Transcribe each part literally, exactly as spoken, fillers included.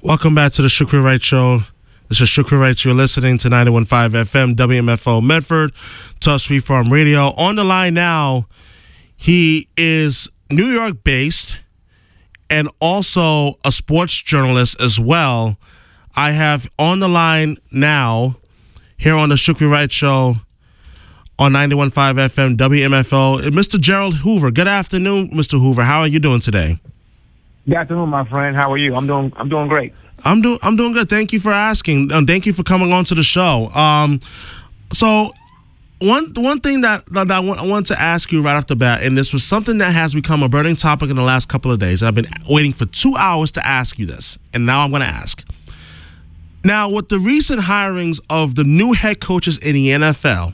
Welcome back to the Shukri Wright Show. This is Shukri Wright. You're listening to ninety-one point five F M, W M F O Medford, Tusk Free Farm Radio. On the line now, he is New York-based and also a sports journalist as well. I have on the line now, here on the Shukri Wright Show on ninety-one point five F M, W M F O, Mister Gerald Hoover. Good afternoon, Mister Hoover. How are you doing today? Good afternoon, my friend. How are you? I'm doing. I'm doing great. I'm doing. I'm doing good. Thank you for asking. Um, thank you for coming on to the show. Um, so one one thing that, that I, want, I want to ask you right off the bat, and this was something that has become a burning topic in the last couple of days. I've been waiting for two hours to ask you this, and now I'm going to ask. Now, with the recent hirings of the new head coaches in the N F L,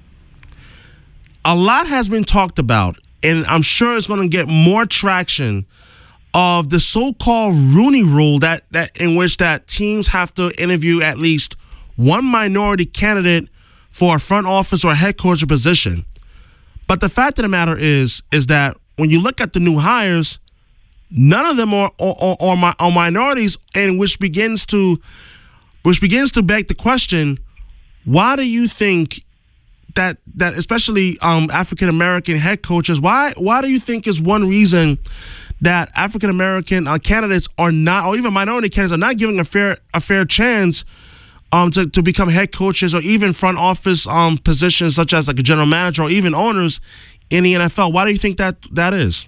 a lot has been talked about, and I'm sure it's going to get more traction, of the so-called Rooney Rule, that, that in which that teams have to interview at least one minority candidate for a front office or head coach position. But the fact of the matter is, is that when you look at the new hires, none of them are are, are, are minorities, and which begins to which begins to beg the question: why do you think that that especially um, African American head coaches? Why why do you think is one reason that African American uh, candidates are not, or even minority candidates are not giving a fair a fair chance um, to to become head coaches or even front office um, positions such as like a general manager or even owners in the N F L? Why do you think that that is?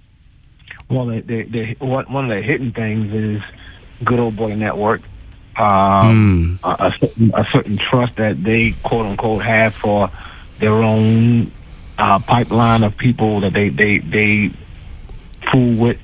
Well, the, the, the, one of the hidden things is good old boy network. Um, mm. a, a, certain, a certain trust that they quote unquote have for their own uh, pipeline of people that they they they. fool with.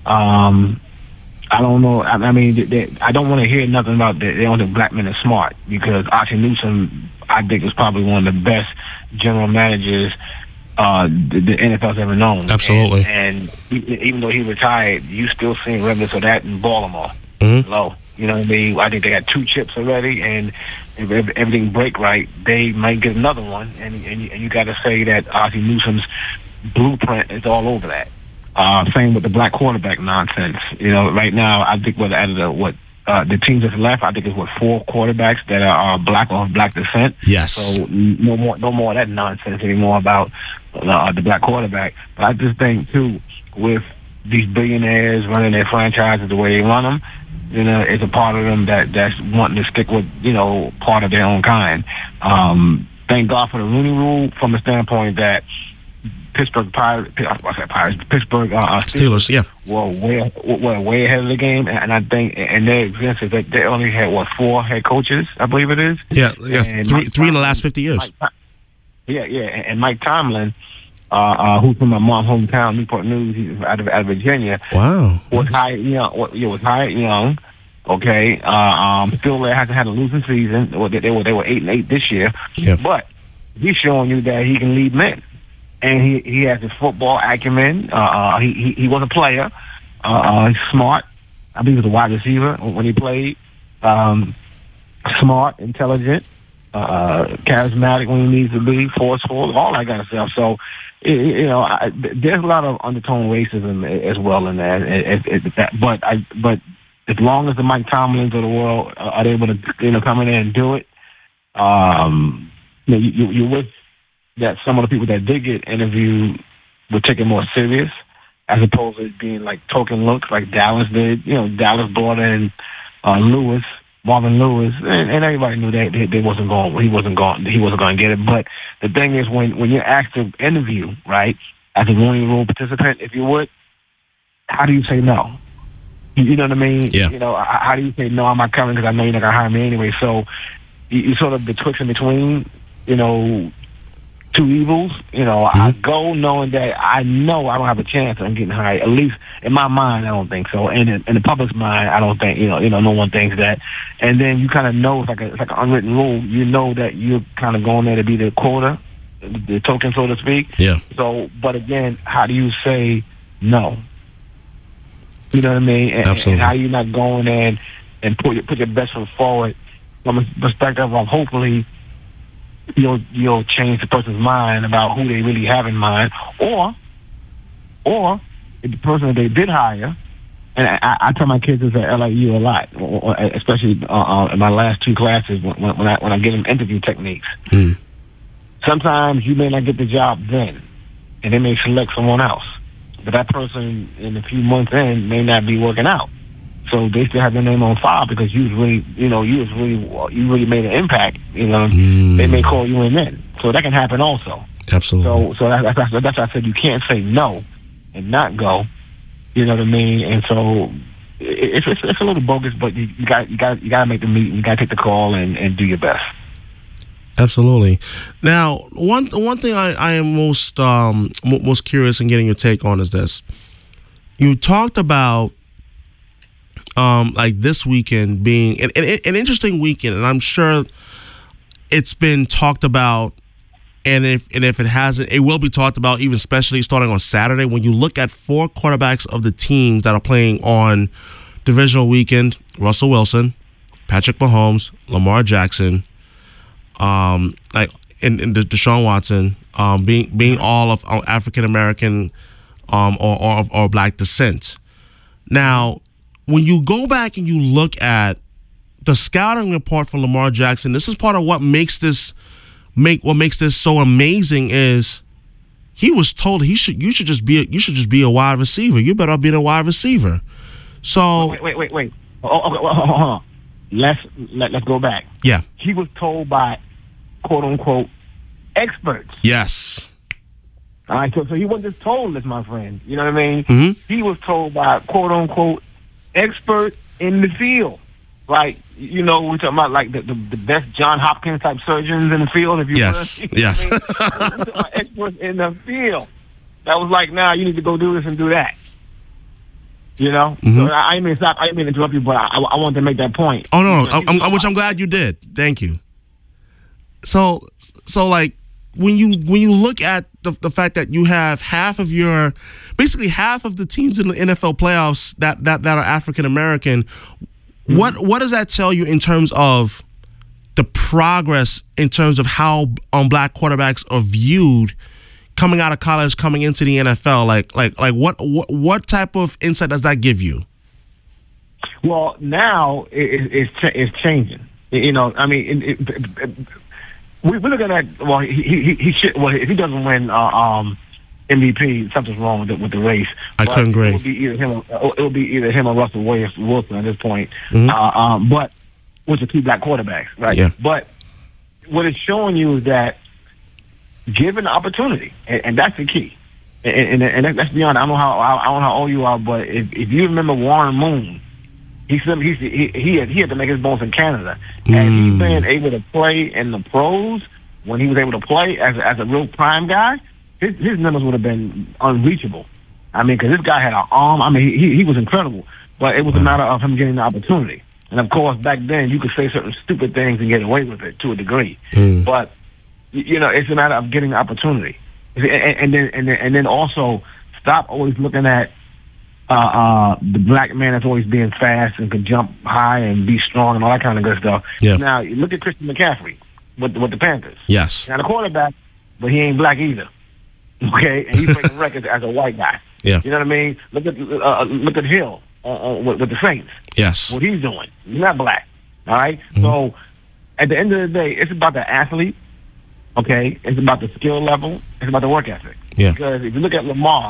Um, I don't know. I, I mean, they, they, I don't want to hear nothing about that. They don't think black men are smart, because Archie Newsom, I think, is probably one of the best general managers uh, the, the N F L's ever known. Absolutely. And, and even though he retired, you still seeing remnants of that in Baltimore. Mm-hmm. Low. You know what I mean? I think they got two chips already, and if everything break right, they might get another one. And, and, and you got to say that Archie Newsom's blueprint is all over that. Uh, same with the black quarterback nonsense. You know, right now, I think what out of the what uh, the teams that's left, I think it's what four quarterbacks that are uh, black or of black descent. Yes. So no more, no more of that nonsense anymore about uh, the black quarterback. But I just think too, with these billionaires running their franchises the way they run them, you know, it's a part of them that that's wanting to stick with, you know, part of their own kind. Um, thank God for the Rooney Rule from the standpoint that Pittsburgh Pirates, I said Pirates, Pittsburgh uh, Steelers, yeah, were way, were way ahead of the game, and I think in their existence that they only had what four head coaches, I believe it is. Yeah, yeah, and three, three in the last fifty years. Mike, yeah, yeah, and Mike Tomlin, uh, uh, who's from my mom's hometown, Newport News, he's out of, out of Virginia. Wow, was hired young. Yeah, was hired young. Okay, uh, um, still hasn't had a losing season. They were they were eight and eight this year. Yeah, but he's showing you that he can lead men. And he, he has his football acumen. Uh, uh, he, he he was a player. Uh, uh, he's smart. I believe he was a wide receiver when he played. Um, smart, intelligent, uh, charismatic when he needs to be, forceful, all that kind of stuff. So, it, you know, I, there's a lot of undertone racism as well in that. It, it, it, that but I but as long as the Mike Tomlins of the world are able to, you know, come in there and do it, um, you know, you, you're with. That some of the people that did get interviewed were taken more serious, as opposed to it being like token looks, like Dallas did. You know, Dallas brought in uh, Lewis, Marvin Lewis, and, and everybody knew that they, they wasn't going. He wasn't going. He wasn't going to get it. But the thing is, when when you're asked to interview, right, as a Rooney Rule participant, if you would, how do you say no? You know what I mean? Yeah. You know, how do you say no? I'm not coming because I know you're not going to hire me anyway. So you, you sort of betwixt in between. You know. Two evils, you know, mm-hmm. I go knowing that I know I don't have a chance of getting hired. At least in my mind, I don't think so. And in, in the public's mind, I don't think, you know, you know, no one thinks that. And then you kind of know it's like a, it's like an unwritten rule. You know that you're kind of going there to be the quota, the token, so to speak. Yeah. So, but again, how do you say no? You know what I mean? And, Absolutely. And how you not going in and put your, put your best foot forward from a perspective of hopefully you'll you'll change the person's mind about who they really have in mind, or or if the person that they did hire and I, I tell my kids this at L A U a lot, especially uh, uh, in my last two classes when, when I when I give them interview techniques. Mm. Sometimes you may not get the job then, and they may select someone else, but that person in a few months in may not be working out. So they still have their name on file because you was really, you know, you was really, you really made an impact. You know, mm. they may call you in then, so that can happen also. Absolutely. So, so that, that's that's why I said you can't say no and not go. You know what I mean? And so it, it's, it's it's a little bogus, but you, you got you got you got to make the meeting. You got to take the call and, and do your best. Absolutely. Now, one one thing I, I am most um, most curious in getting your take on is this. You talked about um, like this weekend being an, an, an interesting weekend, and I'm sure it's been talked about. And if and if it hasn't, it will be talked about, even especially starting on Saturday. When you look at four quarterbacks of the teams that are playing on divisional weekend: Russell Wilson, Patrick Mahomes, Lamar Jackson, um, like and, and Deshaun Watson, um, being being all of African American, um, or or, or black descent. Now, when you go back and you look at the scouting report for Lamar Jackson, this is part of what makes this. Make what makes this so amazing is he was told he should you should just be a, you should just be a wide receiver. You better be a wide receiver. So wait wait wait wait. Oh, oh, oh, oh, oh. Let's let, let's go back. Yeah, he was told by quote unquote experts. Yes. All right, so so he wasn't just told this, my friend. You know what I mean? Mm-hmm. He was told by quote unquote experts in the field. Like, you know, we're talking about like the, the, the best John Hopkins type surgeons in the field, if you yes, want. Yes, yes. Experts in the field. That was like, now nah, you need to go do this and do that. You know? Mm-hmm. So I, I didn't mean to stop, I didn't mean to interrupt you, but I, I wanted to make that point. Oh, no, no, I'm, I'm, which I'm glad you did. Thank you. So, so like, when you when you look at the the fact that you have half of your, basically half of the teams in the N F L playoffs that, that, that are African American, What what does that tell you in terms of the progress, in terms of how um, black quarterbacks are viewed coming out of college, coming into the N F L? Like like like what what, what type of insight does that give you? Well, now it, it's it's changing. You know, I mean, it, it, it, we, we're looking at well, he he, he should well if he doesn't win. Uh, um, M V P, something's wrong with the, with the race. I but couldn't agree. It will be either him. Or, it will be either him or Russell Wilson at this point. Mm-hmm. Uh, um, but which are two black quarterbacks, right? Yeah. But what it's showing you is that given the opportunity, and, and that's the key. And, and, and let's be honest. I don't know how I don't know how old you are, but if, if you remember Warren Moon, he said he he he had, he had to make his bones in Canada, mm. and he's been able to play in the pros when he was able to play as as a real prime guy. His, his numbers would have been unreachable. I mean, because this guy had an arm. I mean, he he was incredible. But it was a matter of him getting the opportunity. And, of course, back then, you could say certain stupid things and get away with it to a degree. Mm. But, you know, it's a matter of getting the opportunity. And, and, then, and, then, and then also stop always looking at uh, uh, the black man that's always being fast and can jump high and be strong and all that kind of good stuff. Yeah. Now, you look at Christian McCaffrey with, with the Panthers. Yes. Now, the quarterback, but he ain't black either. Okay, and he's breaking records as a white guy. Yeah, you know what I mean. Look at uh, look at Hill uh, uh, with, with the Saints. Yes, what he's doing. He's not black. All right. Mm-hmm. So at the end of the day, it's about the athlete. Okay, it's about the skill level. It's about the work ethic. Yeah. Because if you look at Lamar,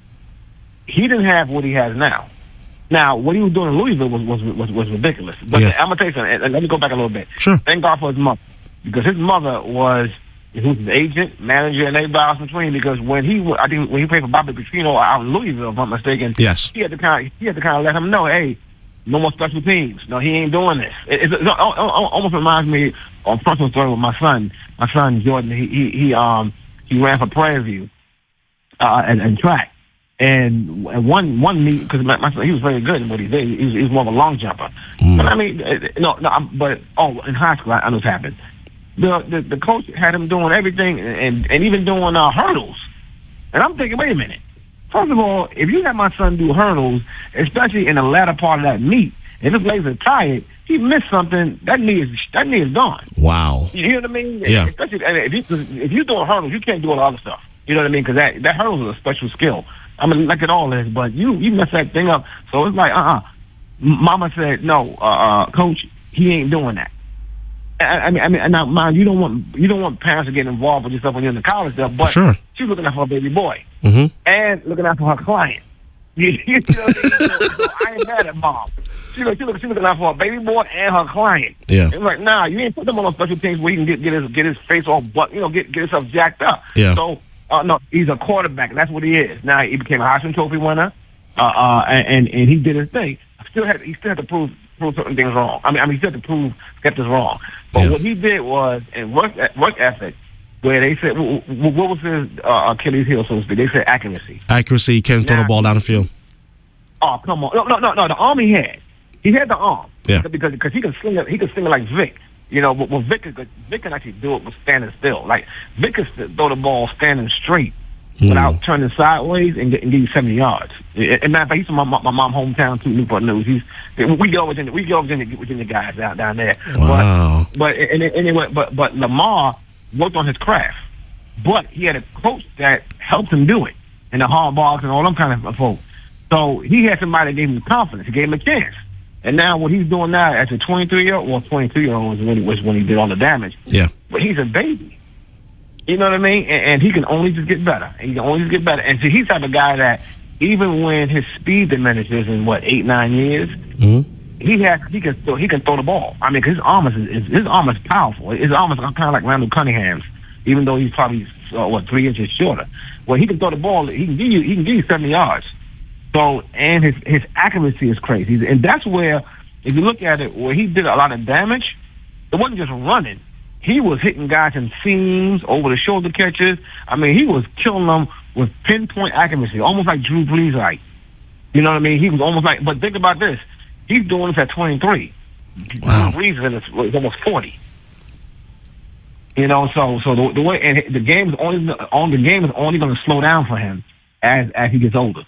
he didn't have what he has now. Now, what he was doing in Louisville was was was, was ridiculous. But yeah. I'm gonna tell you something. And let me go back a little bit. Sure. Thank God for his mother, because his mother was. Who's his agent, manager, and everybody else in between? Because when he, I think when he played for Bobby Petrino out in Louisville, if I'm not mistaken, yes, he had to kind of, he had to kind of let him know, hey, no more special teams. No, he ain't doing this. It, it, it almost reminds me of a personal story with my son. My son Jordan, he he, he um he ran for Prairie View, uh, and, and track, and one one meet because my, my son, he was very good in what he did. He was, he was more of a long jumper. Mm. But I mean, no, no, but oh, in high school, I, I know what's happened. The, the the coach had him doing everything and, and even doing uh, hurdles. And I'm thinking, wait a minute. First of all, if you let my son do hurdles, especially in the latter part of that meet, if his legs are tired, he missed something, that knee is that knee is gone. Wow. You hear what I mean? Yeah. Especially if you if you're doing hurdles, you can't do all the other stuff. You know what I mean? Because that that hurdles is a special skill. I mean, like it all is, but you you mess that thing up. So it's like, uh-uh. Mama said, no, uh, uh, coach, he ain't doing that. I, I mean, I mean, now, mind you don't want you don't want parents to get involved with yourself when you're in the college stuff, but sure. she's looking out for her baby boy mm-hmm. and looking out for her client. You know what I mean? so, so I ain't mad at mom. She look, she look, she looking out for her baby boy and her client. Yeah. It's like, nah, you ain't put them on those special teams where he can get get his get his face all butt, you know, get get himself jacked up. Yeah. So, uh, no, he's a quarterback, and that's what he is. Now he became a Heisman Trophy winner, uh, uh, and and he did his thing. Still had he still had to prove prove certain things wrong. I mean, I mean, he still had to prove get this wrong. But yeah. what he did was in work work ethic, where they said, what, what was his uh, Achilles heel, so to speak? They said accuracy. Accuracy, can't throw the ball down the field. Oh, come on! No, no, no, no. The arm he had, he had the arm. Yeah. Because because he can sling it. He can sling it like Vic. You know, but, but Vic could Vic can actually do it with standing still. Like Vic can throw the ball standing straight. Mm. Without turning sideways and, get, and give you seventy yards. And matter of fact, he's from my, my, my mom hometown too, Newport News. He's we get over Virginia, we get over Virginia, Virginia guys down down there. Wow. But, but and, anyway, but but Lamar worked on his craft, but he had a coach that helped him do it, and the hard balls and all them kind of folks. So he had somebody that gave him confidence, he gave him a chance. And now what he's doing now as a twenty-three year old, well, twenty-two year old was when he was when he did all the damage. Yeah. But he's a baby. You know what I mean? And, and he can only just get better. He can only just get better. And so he's the type of guy that even when his speed diminishes in what eight, nine years, mm-hmm. he has he can still he can throw the ball. I mean, 'cause his arm is, is his arm is powerful. His arm is kind of like Randall Cunningham's, even though he's probably uh, what three inches shorter. Well, he can throw the ball. He can give you he can give you seventy yards. So and his his accuracy is crazy. And that's where if you look at it, where he did a lot of damage, it wasn't just running. He was hitting guys in seams, over the shoulder catches. I mean, he was killing them with pinpoint accuracy, almost like Drew Brees like. You know what I mean? He was almost like, but think about this. He's doing this at twenty-three. Wow. Drew Brees is, in his, is almost forty. You know, so so the, the way and the game is only on the game is only going to slow down for him as as he gets older.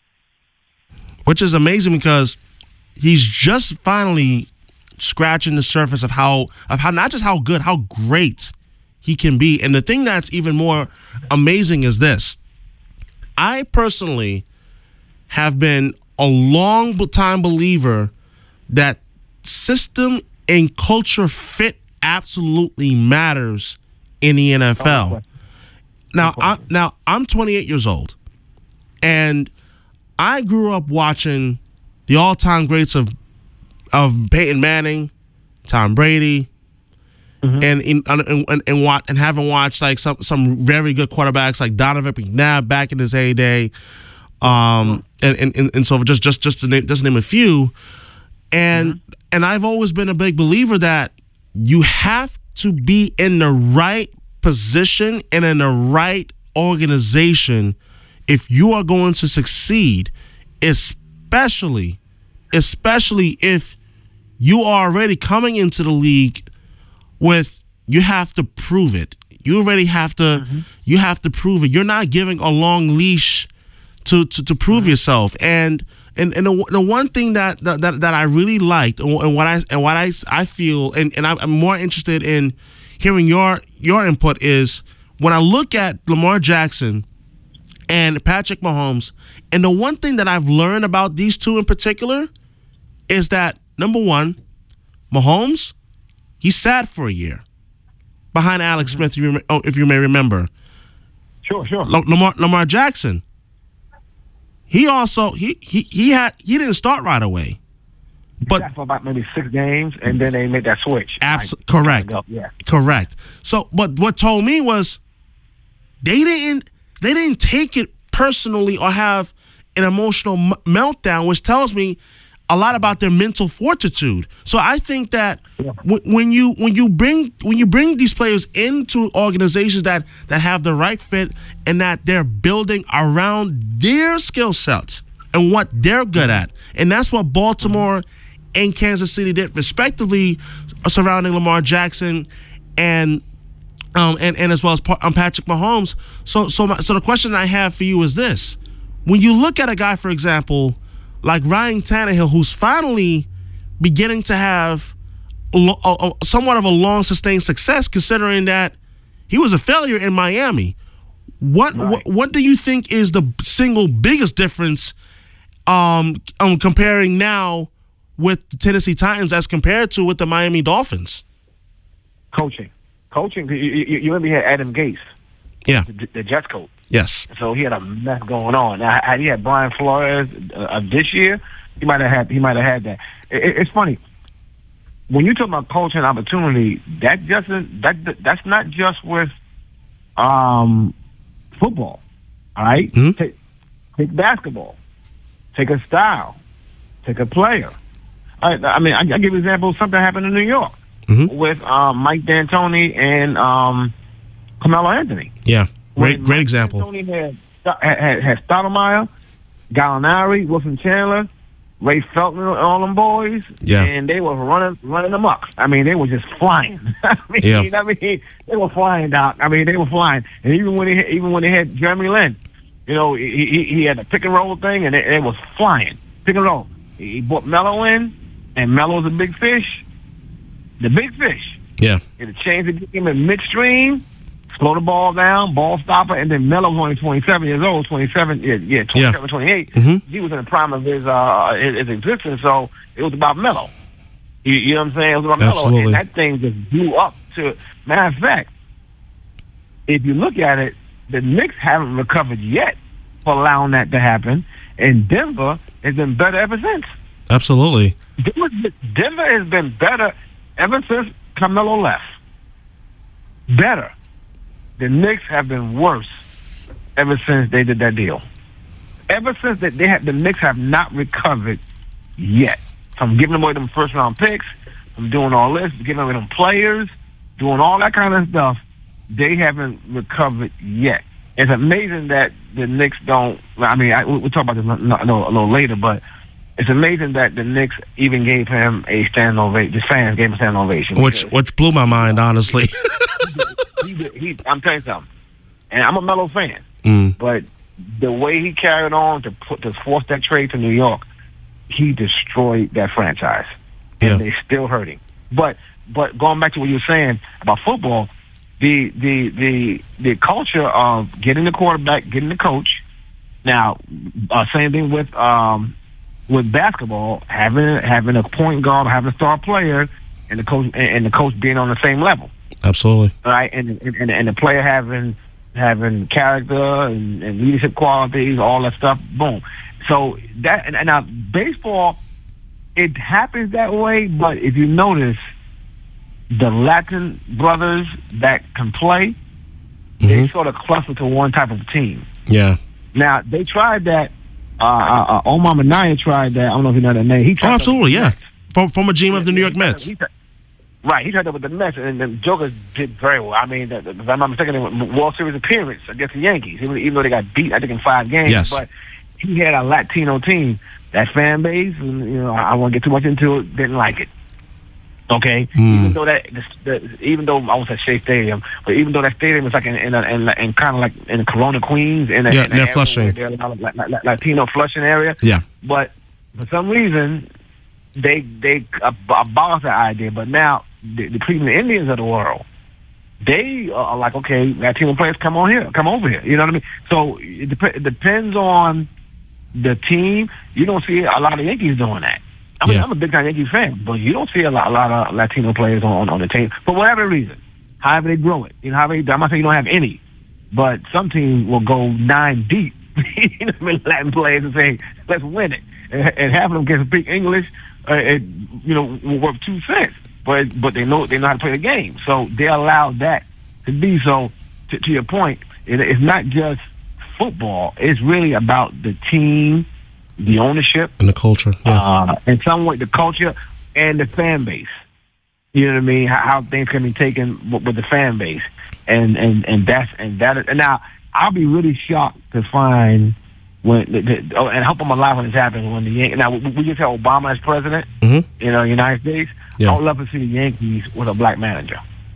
Which is amazing because he's just finally scratching the surface of how of how not just how good, how great he can be. And the thing that's even more amazing is this. I personally have been a long time believer that system and culture fit absolutely matters in the N F L. Now, I, now I'm twenty-eight years old, and I grew up watching the all-time greats of of Peyton Manning, Tom Brady, mm-hmm. and in and and, and, watch, and having watched like some some very good quarterbacks like Donovan McNabb back in his heyday, um, and, and and so just just just to name just to name a few, and mm-hmm. and I've always been a big believer that you have to be in the right position and in the right organization if you are going to succeed, especially especially if you are already coming into the league with you have to prove it. You already have to mm-hmm. you have to prove it. You're not giving a long leash to to, to prove mm-hmm. yourself. And and and the, the one thing that, that that I really liked and what I and what I I feel and, and I'm more interested in hearing your your input is when I look at Lamar Jackson and Patrick Mahomes, and the one thing that I've learned about these two in particular is that number one, Mahomes, he sat for a year behind Alex mm-hmm. Smith, if you, if you may remember. Sure, sure. Lamar, Lamar Jackson, he also he he he had he didn't start right away, but he for about maybe six games, and then they made that switch. Absolutely correct. Yeah, correct. So, but what told me was they didn't they didn't take it personally or have an emotional m- meltdown, which tells me a lot about their mental fortitude. So I think that yeah. w- when you when you bring when you bring these players into organizations that that have the right fit and that they're building around their skill sets and what they're good at, and that's what Baltimore and Kansas City did, respectively, surrounding Lamar Jackson and um and, and as well as um, Patrick Mahomes. So so my, so the question I have for you is this: when you look at a guy, for example, like Ryan Tannehill, who's finally beginning to have a, a, a, somewhat of a long sustained success, considering that he was a failure in Miami. What, Right. what what do you think is the single biggest difference um, um comparing now with the Tennessee Titans as compared to with the Miami Dolphins? Coaching, coaching. You, you, you remember he had Adam Gase, Yeah. the, the Jets coach. Yes. So he had a mess going on. Now, had he had Brian Flores uh, this year, he might have had he might have had that. It, it's funny when you talk about culture and opportunity. That just that that's not just with um, football. All right? Mm-hmm. take, take basketball. Take a style. Take a player. I, I mean, I, I give you an example. Something happened in New York Mm-hmm. with um, Mike D'Antoni and um, Carmelo Anthony. Yeah. Great When great Mike example. D'Antoni had, had, had Stoudemire, Gallinari, Wilson Chandler, Ray Felton, all them boys, Yeah. and they were running running amok. I mean, they were just flying. I mean, Yeah. I mean, they were flying, Doc. I mean, they were flying. And even when they even when they had Jeremy Lin, you know, he he, he had the pick and roll thing, and it, it was flying, pick and roll. He brought Melo in, and Melo's a big fish, the big fish. Yeah. It'll change the game in midstream, slow the ball down, ball stopper, and then Melo's only twenty-seven years old, twenty-seven, yeah, yeah twenty-seven, Yeah. twenty-eight. Mm-hmm. He was in the prime of his uh his, his existence, so it was about Melo. You, you know what I'm saying? It was about Melo, Absolutely. and that thing just blew up to. Matter of fact, if you look at it, the Knicks haven't recovered yet for allowing that to happen, and Denver has been better ever since. Absolutely. Denver, Denver has been better ever since Carmelo left. Better. The Knicks have been worse ever since they did that deal. Ever since that, they have the Knicks have not recovered yet from giving away them first round picks, from doing all this, giving away them players, doing all that kind of stuff. They haven't recovered yet. It's amazing that the Knicks don't. I mean, I, we'll talk about this a little, a little later, but it's amazing that the Knicks even gave him a standing ovation. The fans gave him a standing ovation, Which which blew my mind, honestly. he, he, he, I'm telling you something, and I'm a Melo fan, mm. but the way he carried on to put to force that trade to New York, he destroyed that franchise, and Yeah. they're still hurting. But but going back to what you were saying about football, the the the the culture of getting the quarterback, getting the coach. Now, uh, same thing with um, with basketball, having having a point guard, having a star player, and the coach and the coach being on the same level. Absolutely. Right, and and, and the player having having character and, and leadership qualities, all that stuff. Boom. So that and, and now baseball, it happens that way. But if you notice, the Latin brothers that can play, Mm-hmm. they sort of cluster to one type of team. Yeah. Now they tried that. Uh, uh, uh, Omar Minaya tried that. I don't know if you know that name. He tried Oh, that absolutely. with the Yeah. Mets. From from a G M of the New York He tried- Mets. he tried- Right, he tried that with the Mets, and the Jokers did very well. I mean, the, the, if I'm not mistaken, the World Series appearance against the Yankees, even, even though they got beat, I think, in five games. Yes. But he had a Latino team. That fan base, and you know, I, I won't get too much into it, didn't like it. Okay, Mm. even though that, the, the, even though I was at Shea Stadium, but even though that stadium is like in in, a, in, a, in kind of like in Corona, Queens, in a, Yeah, in a near area Flushing. where they're a lot of la- la- Latino Flushing area. Yeah. But for some reason, they they ab- abolished that idea. But now the, the Cleveland Indians of the world, they are like, okay, Latino players, come on here, come over here. You know what I mean? So it, dep- it depends on the team. You don't see a lot of Yankees doing that. I mean, Yeah. I'm a big time Yankees fan, but you don't see a lot, a lot of Latino players on, on the team for whatever reason. However they grow it, you know, however they, I'm not saying you don't have any, but some teams will go nine deep, you know, with Latin players and say, let's win it, and, and half of them can speak English, uh, it, you know, will worth two cents, but but they know they know how to play the game, so they allow that to be. So to, to your point, it, it's not just football; it's really about the team, the ownership, And the culture. Yeah. uh, in some way, the culture and the fan base. You know what I mean? How, how things can be taken with, with the fan base, and and and that's and that. And now I'll be really shocked to find when the, the, oh, and I hope I'm alive when this happens. When the Yan- now we, we just had Obama as president, Mhm. you know, United States. Yeah. I would love to see the Yankees with a black manager.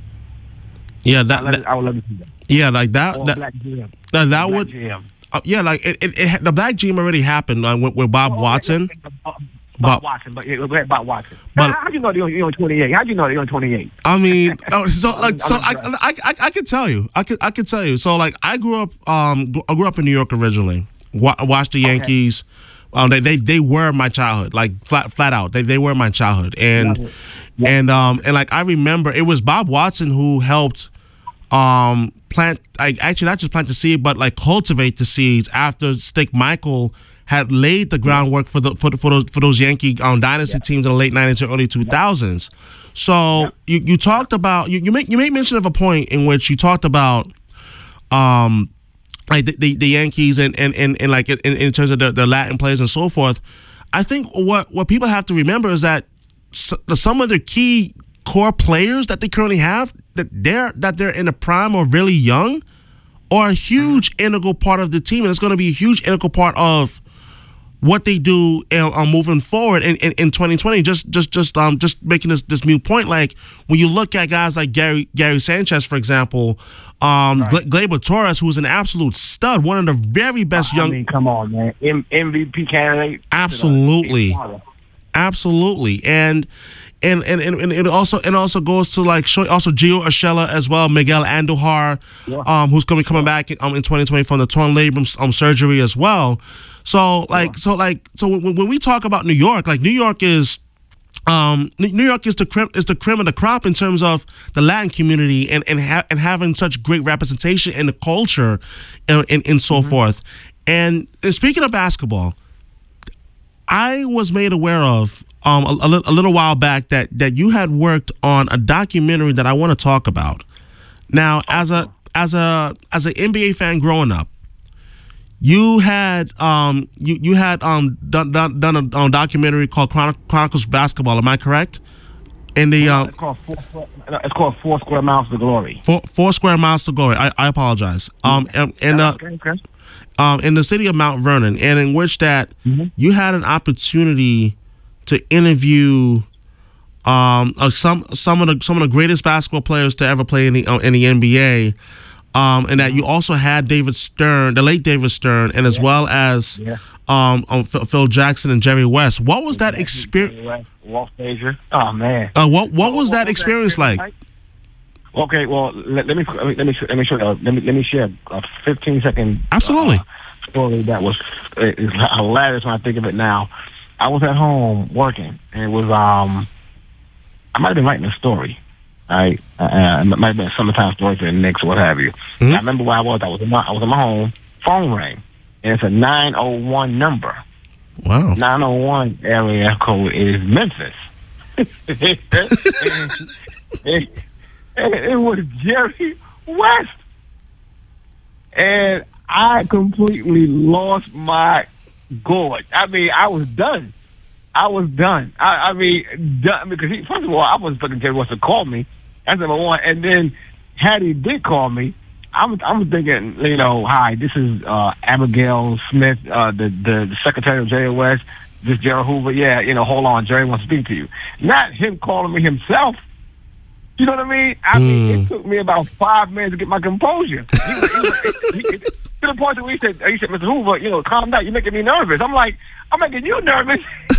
Yeah. I, That, would that. love, I would love to see that. Yeah. Like that. Or a That. black G M. That, that Black would. G M. Uh, yeah. Like it, it, it. The black G M already happened uh, with, with Bob Oh, Watson. uh, Bob Bob Watson, but yeah, Bob Watson. But- How, how'd you know they're on twenty-eight? How'd you know they're on twenty-eight? I mean, oh, so like, so I, I'm I, I, I could tell you, I could, I could tell you. So like, I grew up, um, gr- I grew up in New York originally. Wa- watched the Yankees. Um, they, they, they were my childhood, like flat, flat out. They, they were my childhood, and, Yeah. and, um, and like I remember, it was Bob Watson who helped, um, plant. Like actually, not just plant the seed, but like cultivate the seeds after Stick Michael had laid the groundwork for the for, the, for those for those Yankee um, dynasty teams in the late nineties and early two thousands. So you, you talked about you, you make you made mention of a point in which you talked about um like the, the, the Yankees and, and, and, and like in, in terms of the, the Latin players and so forth. I think what what people have to remember is that s- some of the key core players that they currently have that they're that they're in the prime or really young are a huge integral part of the team, and it's going to be a huge integral part of what they do uh, uh, moving forward in, in, in twenty twenty. Just just just um just making this this new point. Like when you look at guys like Gary Gary Sanchez, for example, um Right. Gl- Gleyber Torres, who's an absolute stud, one of the very best I young. mean, come on, man. M- M V P candidate. Absolutely. Absolutely, and and and, and, and it also and also goes to like show, also Gio Urshela as well, Miguel Andujar, Yeah. um, who's going to be coming back in, um, in twenty twenty from the torn labrum um, surgery as well. So like so like so when, when we talk about New York, like New York is. Um, New York is the cream, is the cream of the crop in terms of the Latin community and and, ha- and having such great representation in the culture and, and, and so forth. And, and speaking of basketball, I was made aware of um, a, a, li- a little while back that, that you had worked on a documentary that I want to talk about. Now, as a as a as an N B A fan growing up, you had um you you had um done done, done a um, documentary called Chron- Chronicles Basketball. Am I correct? In the uh, It's called four, Square- it's called Four Square Miles to Glory. four, four square miles to glory. I, I apologize. Um and, and uh, Okay, okay. um, in the city of Mount Vernon, and in which that Mhm. you had an opportunity to interview um, uh, some some of the some of the greatest basketball players to ever play in the uh, in the N B A, um, and that you also had David Stern, the late David Stern, and as well as Yeah. um, um, Phil Phil Jackson and Jerry West. What was that experience? Walt Frazier. Oh man. Uh, what what was What that experience like? Okay, well, let, let me let me let me let me, show, uh, let me let me share a fifteen second Absolutely. uh, story that was uh, is hilarious when I think of it now. I was at home working, and it was um, I might have been writing a story. Right, uh, it might have been a summertime story for the Knicks or what have you. Mhm. I remember where I was. I was in my I was in my home. Phone rang, and it's a nine oh one number. Wow. nine oh one area code is Memphis. it, it, it was Jerry West. And I completely lost my gourd. I mean, I was done. I was done. I, I mean, done, because he, first of all, I was expecting Jerry West to call me. That's number one. And then, had he did call me, I'm I'm thinking, you know, hi, this is uh, Abigail Smith, uh, the, the the secretary of Jerry West. This Gerald Hoover. Yeah, you know, hold on, Jerry wants to speak to you. Not him calling me himself. You know what I mean? I mean, it took me about five minutes to get my composure. He, he, he, he, to the point that he said, he said, Mister Hoover, you know, calm down. You're making me nervous. I'm like, I'm making you nervous.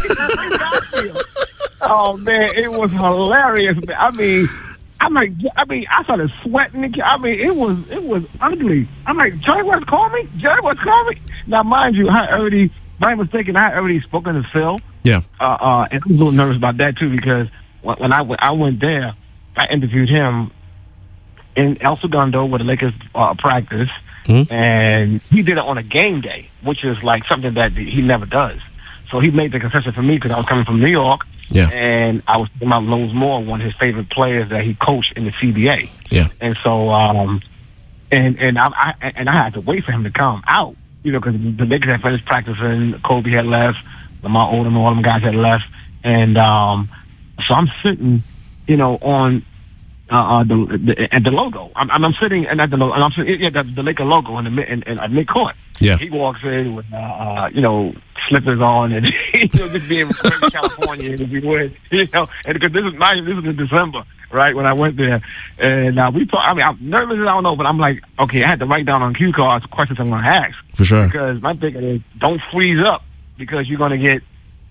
Oh man, it was hilarious. I mean. I'm like, I mean, I started sweating. I mean, it was it was ugly. I'm like, Jerry West called me? Jerry West called me? Now, mind you, I already, if I'm mistaken, I had already spoken to Phil. Yeah. Uh, uh, and I was a little nervous about that, too, because when, when I, went, I went there, I interviewed him in El Segundo with the Lakers uh, practice, Mm-hmm. and he did it on a game day, which is like something that he never does. So he made the concession for me because I was coming from New York. Yeah. And I was thinking about Lowe's Moore, one of his favorite players that he coached in the C B A. Yeah. And so, um, and and I, I and I had to wait for him to come out, you know, because the Lakers had finished practicing. Kobe had left, Lamar Odom and all them guys had left, and um, so I'm sitting, you know, on uh, uh the, the at the logo. I'm, I'm sitting and at the and I'm sitting yeah the, the Laker logo in the mid in, in, in mid court. Yeah. He walks in with uh, uh you know. slippers on and you know, just being from California if you would, you know, and because this is my this is in December, right, when I went there, and uh, we talk. I mean, I'm nervous, I don't know, but I'm like, okay, I had to write down on cue cards questions I'm going to ask For sure. because my thinking is don't freeze up because you're going to get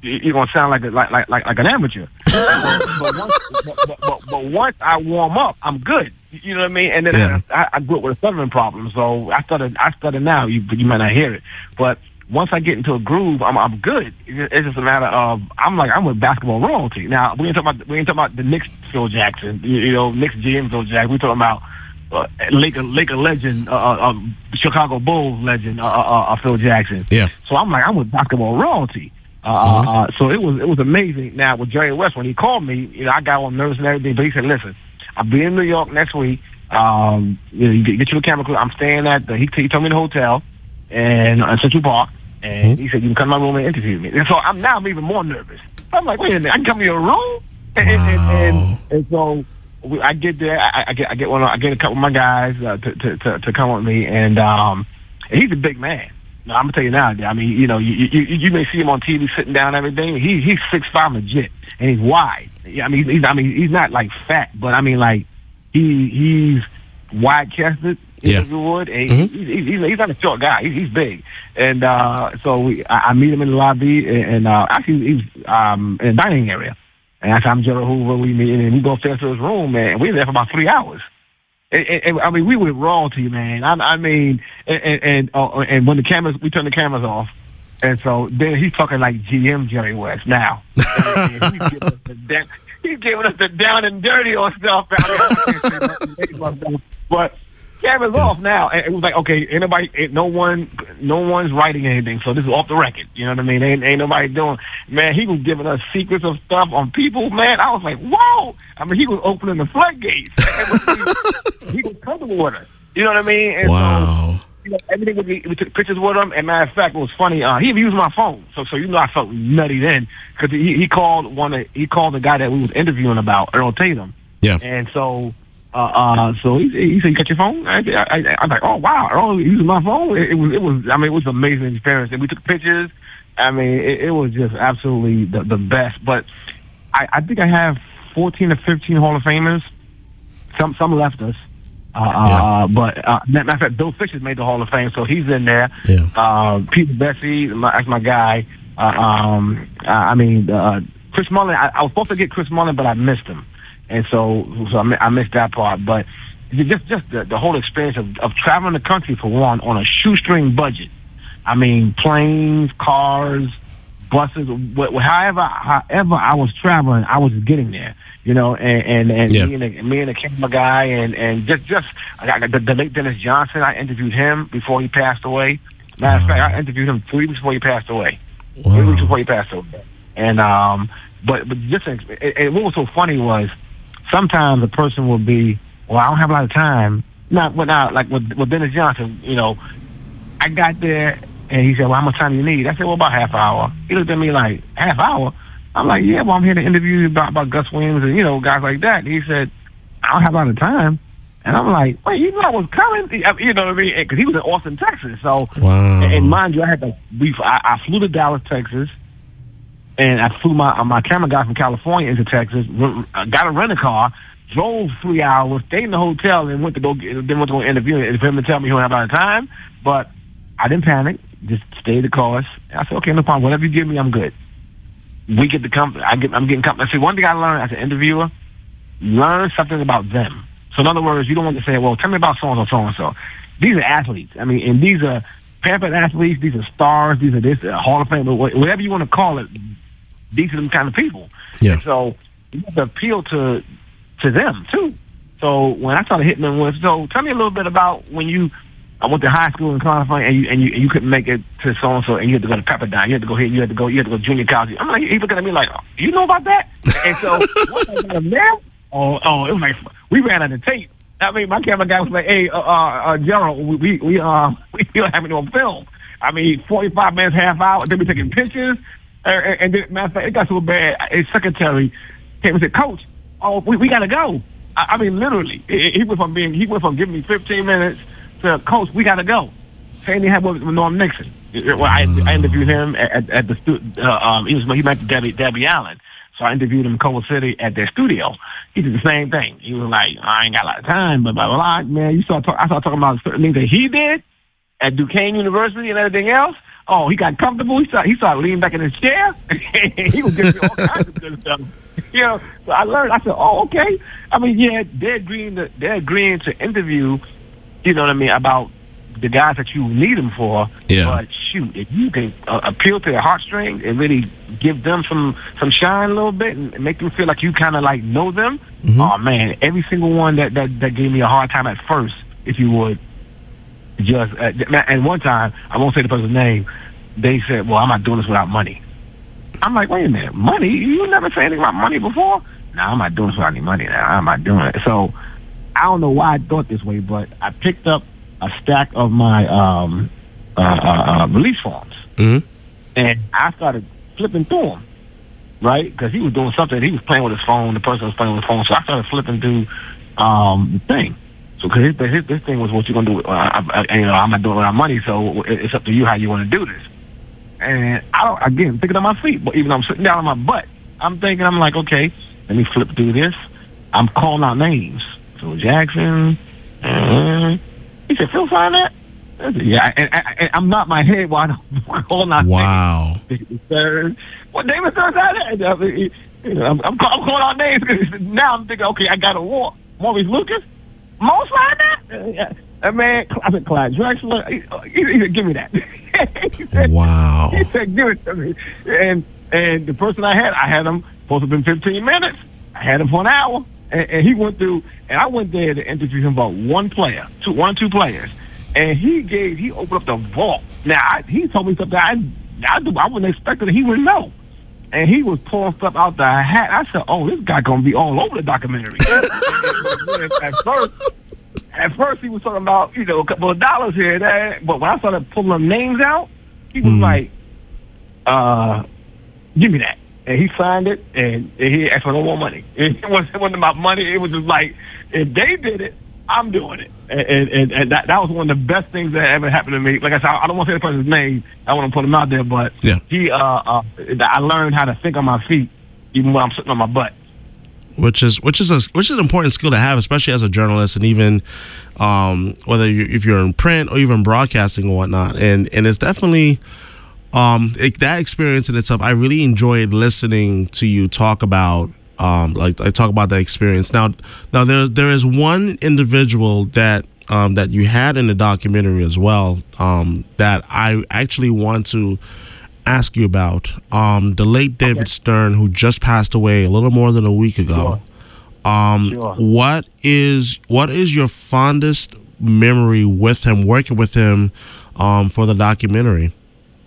you're gonna sound like a, like like like like an amateur. but, once, but, but, but, but once I warm up, I'm good. You know what I mean? And then yeah. I, I grew up with a stuttering problem, so I stutter. I stutter now. You you might not hear it, but once I get into a groove, I'm I'm good. It's just a matter of I'm like I'm with basketball royalty. Now we ain't talking about we ain't talking about the Knicks Phil Jackson. You, you know, Knicks G M Phil Jackson. We talking about uh, Laker Laker legend, uh, uh, Chicago Bulls legend, uh, uh, uh, Phil Jackson. Yeah. So I'm like I'm with basketball royalty. Uh, mm-hmm. uh, so it was it was amazing. Now with Jerry West, when he called me, you know, I got all nervous and everything, but he said, "Listen, I'll be in New York next week. Um, you know, you get, get you a camera crew. I'm staying at the." He, he told me the hotel and in Central Park, and mm-hmm. he said, "You can come to my room and interview me." And so I'm now I'm even more nervous. I'm like, "Wait a minute, I can come to your room?" And, wow. and, and, and, and so we, I get there. I, I get I get one. I get a couple of my guys uh, to, to to to come with me, and um, and he's a big man. No, I'm gonna tell you now. I mean, you know, you, you you may see him on T V sitting down and everything. He he's six five legit, and he's wide. I mean, he's I mean he's not like fat, but I mean like he he's wide chested. Yeah. If you would, and mm-hmm. he's, he's he's not a short guy. He's, he's big, and uh, so we, I, I meet him in the lobby, and, and uh, actually he's um in the dining area, and I said, "I'm Gerald Hoover." We meet, and we go upstairs to his room, and we were there for about three hours. And, and, I mean, we were royalty, man. I, I mean, and and and, uh, and when the cameras, we turned the cameras off, and so then he's talking like G M Jerry West now. and, and he's, giving us the down, he's giving us the down and dirty on stuff. But cameras off now, and it was like, okay, anybody, no one, no one's writing anything, so this is off the record. You know what I mean? Ain't, ain't nobody doing. Man, he was giving us secrets of stuff on people. Man, I was like, whoa! I mean, he was opening the floodgates. He was comfortable with us. You know what I mean? And wow. So, you know, everything would be, we took pictures with him. And matter of fact, it was funny. Uh, he even used my phone, so so you know I felt nutty then because he he called one. Of, he called the guy that we was interviewing about, Earl Tatum. Yeah. And so. Uh, uh, so he, he said, "You got your phone?" I, I, I, I was like, "Oh wow, Earl using my phone." It, it was, it was. I mean, it was an amazing experience, and we took pictures. I mean, it, it was just absolutely the, the best. But I, I think I have fourteen or fifteen Hall of Famers. Some some left us, uh, yeah. uh, but uh, matter of fact, Bill Fisher's made the Hall of Fame, so he's in there. Yeah. Uh, Peter Bessie, my, that's my guy. Uh, um, I mean, uh, Chris Mullin. I, I was supposed to get Chris Mullin, but I missed him. And so, so I missed that part. But just just the, the whole experience of, of traveling the country for one on a shoestring budget. I mean, planes, cars, buses, wh- however however I was traveling, I was getting there. You know, and and, and yeah. me and the, me and the camera guy, and, and just just I got the, the late Dennis Johnson. I interviewed him before he passed away. Matter of fact, I interviewed him three weeks before he passed away. Wow. Three weeks before he passed away. And um, but but just and, and what was so funny was. Sometimes a person will be, well, I don't have a lot of time. Not, well, not like with, with Dennis Johnson, you know, I got there and he said, well, how much time do you need? I said, well, about half hour. He looked at me like, half hour? I'm like, yeah, well, I'm here to interview you about, about Gus Williams and, you know, guys like that. And he said, I don't have a lot of time. And I'm like, wait, you know I was coming? You know what I mean? Because he was in Austin, Texas. So, wow. And mind you, I had to, we, I, I flew to Dallas, Texas. And I flew my my camera guy from California into Texas. Got a rental car, drove three hours, stayed in the hotel, and went to go. Then went to go interview him. For him to tell me he don't have a lot of time, but I didn't panic. Just stayed the course. I said, okay, no problem. Whatever you give me, I'm good. We get the company. I get. I'm getting company. I said, one thing I learned as an interviewer: learn something about them. So in other words, you don't want to say, well, tell me about so and so, so and so. These are athletes. I mean, and these are pampered athletes. These are stars. These are this uh, Hall of Fame, whatever you want to call it. These are them kind of people. Yeah. And so you have to appeal to to them too. So when I started hitting them with, so tell me a little bit about when you I went to high school in California and you and you and you couldn't make it to so and so and you had to go to Pepperdine, you had to go here, you had to go, you had to go to junior college. I'm like, he's looking at me like, oh, you know about that? And so what I got him there? Oh, oh, it was like we ran out of tape. I mean, my camera guy was like, hey, uh, uh, Gerald, we we we uh we don't have it on film. I mean, forty-five minutes, half hour, then we taking pictures. And, and then, matter of fact, it got so bad. His secretary came and said, "Coach, oh, we, we got to go." I, I mean, literally, he, he went from being he went from giving me fifteen minutes to, "Coach, we got to go." Same thing happened with Norm Nixon. Well, I, I interviewed him at, at, at the stu- uh, um, he was he met Debbie Debbie Allen, so I interviewed him in Culver City at their studio. He did the same thing. He was like, "I ain't got a lot of time, but blah blah blah." Man, you start talk, I started talking about certain things that he did at Duquesne University and everything else. Oh, he got comfortable. He started, he started leaning back in his chair. He was giving me all kinds of good stuff. You know, so I learned. I said, "Oh, okay." I mean, yeah, they're agreeing to they're agreeing to interview. You know what I mean about the guys that you need them for. Yeah. But shoot, if you can uh, appeal to their heartstrings and really give them some some shine a little bit and make them feel like you kind of like know them. Mm-hmm. Oh man, every single one that, that that gave me a hard time at first, if you would, just uh, and one time I won't say the person's name. They said, "Well, I'm not doing this without money." I'm like, "Wait a minute, money? You never said anything about money before?" No, I'm not doing this without any money. Now I'm not doing it. So I don't know why I thought this way, but I picked up a stack of my um, uh, uh, uh, release forms, mm-hmm. and I started flipping through them, right? Because he was doing something. He was playing with his phone. The person was playing with his phone, so I started flipping through um, the thing. So because his, his, his thing was, what you gonna do? Uh, I, I, you know, I'm not doing it without money, so it's up to you how you want to do this. And I don't, again, thinking on my feet, but even though I'm sitting down on my butt, I'm thinking, I'm like, okay, let me flip through this. I'm calling out names. So Jackson. Uh, he said, "Phil signed that?" I said, yeah, and, and, and I'm not my head while I'm calling out wow. names. Third. What David Stern signed that? I mean, you know, I'm, I'm, call, I'm calling out names because now I'm thinking, okay, I got a war. Maurice Lucas? Mo signed that? Uh, man, I said, Clyde Drexler. He, he, he said, "Give me that." He said, wow. He said, "Give it to me." And and the person I had, I had him supposed to have been fifteen minutes. I had him for an hour. And, and he went through, and I went there to interview him about one player, two, one, two players. And he gave, he opened up the vault. Now, I, he told me something I, I, I wasn't expecting that he would know. And he was pulling stuff out the hat. I said, "Oh, this guy going to be all over the documentary." At first, At first, he was talking about, you know, a couple of dollars here and there. But when I started pulling them names out, he was mm. like, uh, "Give me that." And he signed it, and, and he asked for no more money. It wasn't, it wasn't about money. It was just like, if they did it, I'm doing it. And, and, and that, that was one of the best things that ever happened to me. Like I said, I don't want to say the person's name. I want to put him out there. But yeah. he, uh, uh, I learned how to think on my feet, even when I'm sitting on my butt. Which is which is a which is an important skill to have, especially as a journalist, and even um, whether you, if you're in print or even broadcasting or whatnot. And and it's definitely um, it, that experience in itself. I really enjoyed listening to you talk about um, like I talk about that experience. Now now there there is one individual that um, that you had in the documentary as well um, that I actually want to ask you about, um, the late David okay. Stern, who just passed away a little more than a week ago. Sure. Um, sure. What is what is your fondest memory with him, working with him um, for the documentary?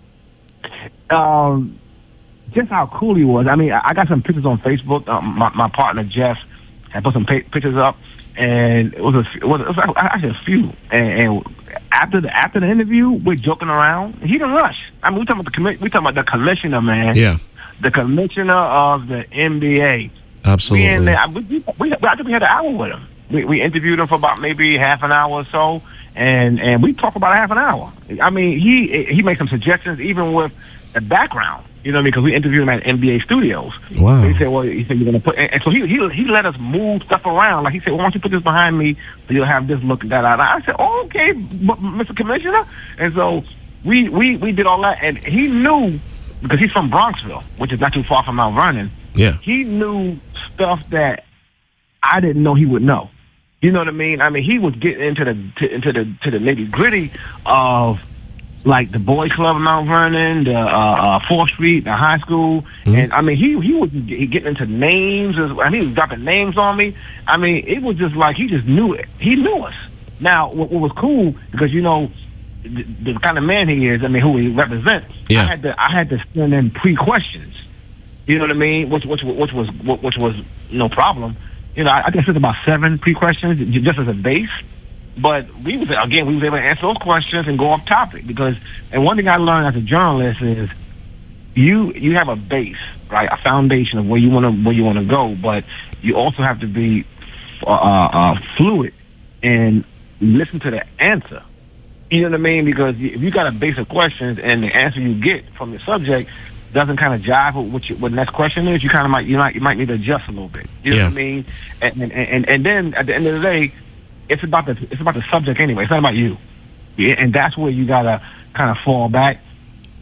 Um, just how cool he was. I mean, I got some pictures on Facebook. Um, my, my partner Jeff had put some pictures up, and it was a, it was, it was actually a few. And, and after the after the interview, we're joking around. He didn't rush. I mean, we talking about the commi- we talking about the commissioner, man. Yeah, the commissioner of the N B A. Absolutely. We, in there, we, we, we, I think we had an hour with him. We, we interviewed him for about maybe half an hour or so, and and we talked about half an hour. I mean, he he made some suggestions, even with the background. You know what I mean? Because we interviewed him at N B A Studios. Wow. He said, "Well, he said you're gonna put," and, and so he he he let us move stuff around. Like he said, "Well, why don't you put this behind me so you'll have this look and that." I said, "Oh, okay, Mister Commissioner." And so we we we did all that, and he knew because he's from Bronxville, which is not too far from Mount Vernon. Yeah. He knew stuff that I didn't know he would know. You know what I mean? I mean, he was getting into the to, into the to the nitty gritty of, like, the boys club in Mount Vernon, the uh, uh, fourth Street, the high school, mm-hmm. and I mean, he he was getting into names. As, I mean, he was dropping names on me. I mean, it was just like he just knew it. He knew us. Now, what, what was cool, because you know the, the kind of man he is. I mean, who he represents. Yeah. I had to I had to send in pre questions. You know what I mean? Which which which was which was no problem. You know, I, I think I sent about seven pre questions just as a base. But we was again, we was able to answer those questions and go off topic because. And one thing I learned as a journalist is you you have a base, right, a foundation of where you want to where you want to go, but you also have to be uh, uh, fluid and listen to the answer. You know what I mean? Because if you got a base of questions and the answer you get from the subject doesn't kind of jive with what, you, what the next question is, you kind of might you might you might need to adjust a little bit. You know yeah. what I mean? And, and and and then at the end of the day, it's about the it's about the subject anyway. It's not about you, yeah, and that's where you gotta kind of fall back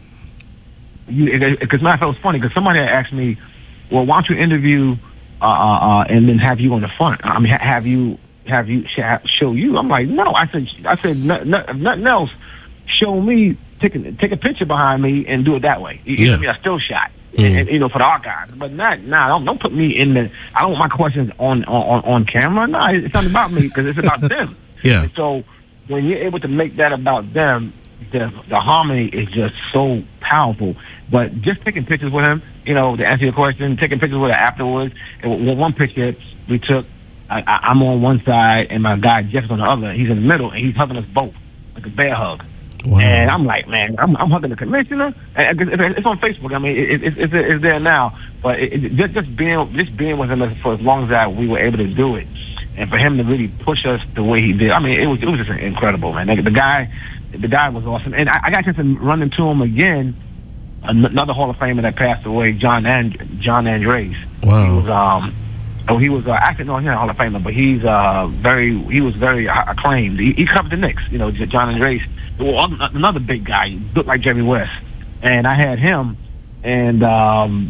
because matter of fact, it was funny because somebody had asked me, well, why don't you interview uh, uh, uh, and then have you on the front? I mean, ha- have you have you show you? I'm like, no. I said, I said, n- n- if nothing else, show me, take a, take a picture behind me and do it that way. You, you know what I mean? A still shot, mm-hmm. and, and, you know, for the archives. But not, nah, don't, don't put me in the. I don't want my questions on on, on camera. No, nah, it's not about me because it's about them. Yeah. And so when you're able to make that about them, the the harmony is just so powerful. But just taking pictures with him, you know, to answer your question, taking pictures with him afterwards. And one picture we took, I, I, I'm on one side and my guy Jeff's on the other. He's in the middle and he's hugging us both like a bear hug. Wow. And I'm like, man, I'm, I'm hugging the commissioner. And it's on Facebook. I mean, it, it, it, it's there now. But it, it, just, just being just being with him for as long as that we were able to do it, and for him to really push us the way he did, I mean, it was it was just incredible, man. The guy, the guy was awesome. And I, I got a chance to run into him again. Another Hall of Famer that passed away, John and John Andres. Wow. He was um. Oh, he was uh, actually no, he's not a Hall of Famer, but he's uh very he was very acclaimed. He, he covered the Knicks, you know, John Andres. Well, another big guy, looked like Jerry West, and I had him, and um,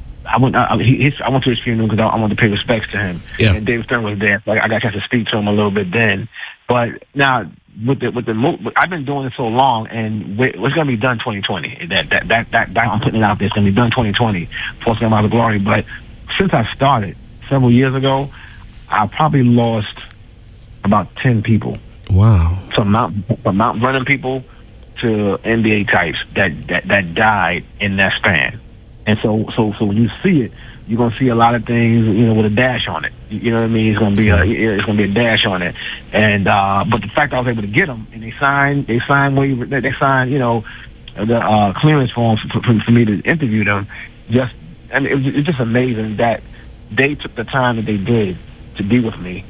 I went. I, he, his, I went to his funeral because I, I wanted to pay respects to him. Yeah. And David Stern was there, so I, I got a chance to speak to him a little bit then. But now with the with the mo- I've been doing it so long, and it's going to be done twenty twenty. That that, that that that I'm putting it out there. It's going to be done twenty twenty. Forcing him out of glory. But since I started several years ago, I probably lost about ten people. Wow. From Mount from Mount Vernon people to N B A types that, that, that died in that span. And so so so when you see it, you're gonna see a lot of things, you know, with a dash on it. You know what I mean? It's gonna be a it's gonna be a dash on it. And uh, but the fact I was able to get them and they signed they signed waiver they signed you know the uh, clearance forms for, for, for me to interview them. Just and it was, it's just amazing that they took the time that they did to be with me.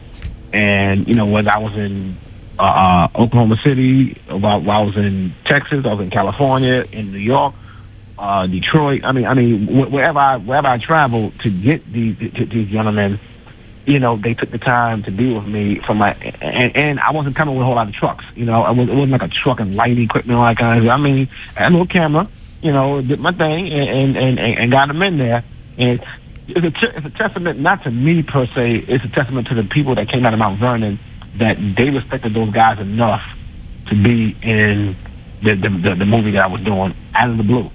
And you know, whether I was in Uh, uh, Oklahoma City, while, while I was in Texas, I was in California, in New York, uh, Detroit. I mean, I mean, wh- wherever I wherever I traveled to get these to, these gentlemen, you know, they took the time to be with me. From my and, and I wasn't coming with a whole lot of trucks. You know, I was, it wasn't like a truck and lighting equipment and all that kind of stuff. I mean, I had a little camera, you know, did my thing and and, and, and got them in there. And it's a it's a testament not to me per se. It's a testament to the people that came out of Mount Vernon, that they respected those guys enough to be in the, the the the movie that I was doing out of the blue.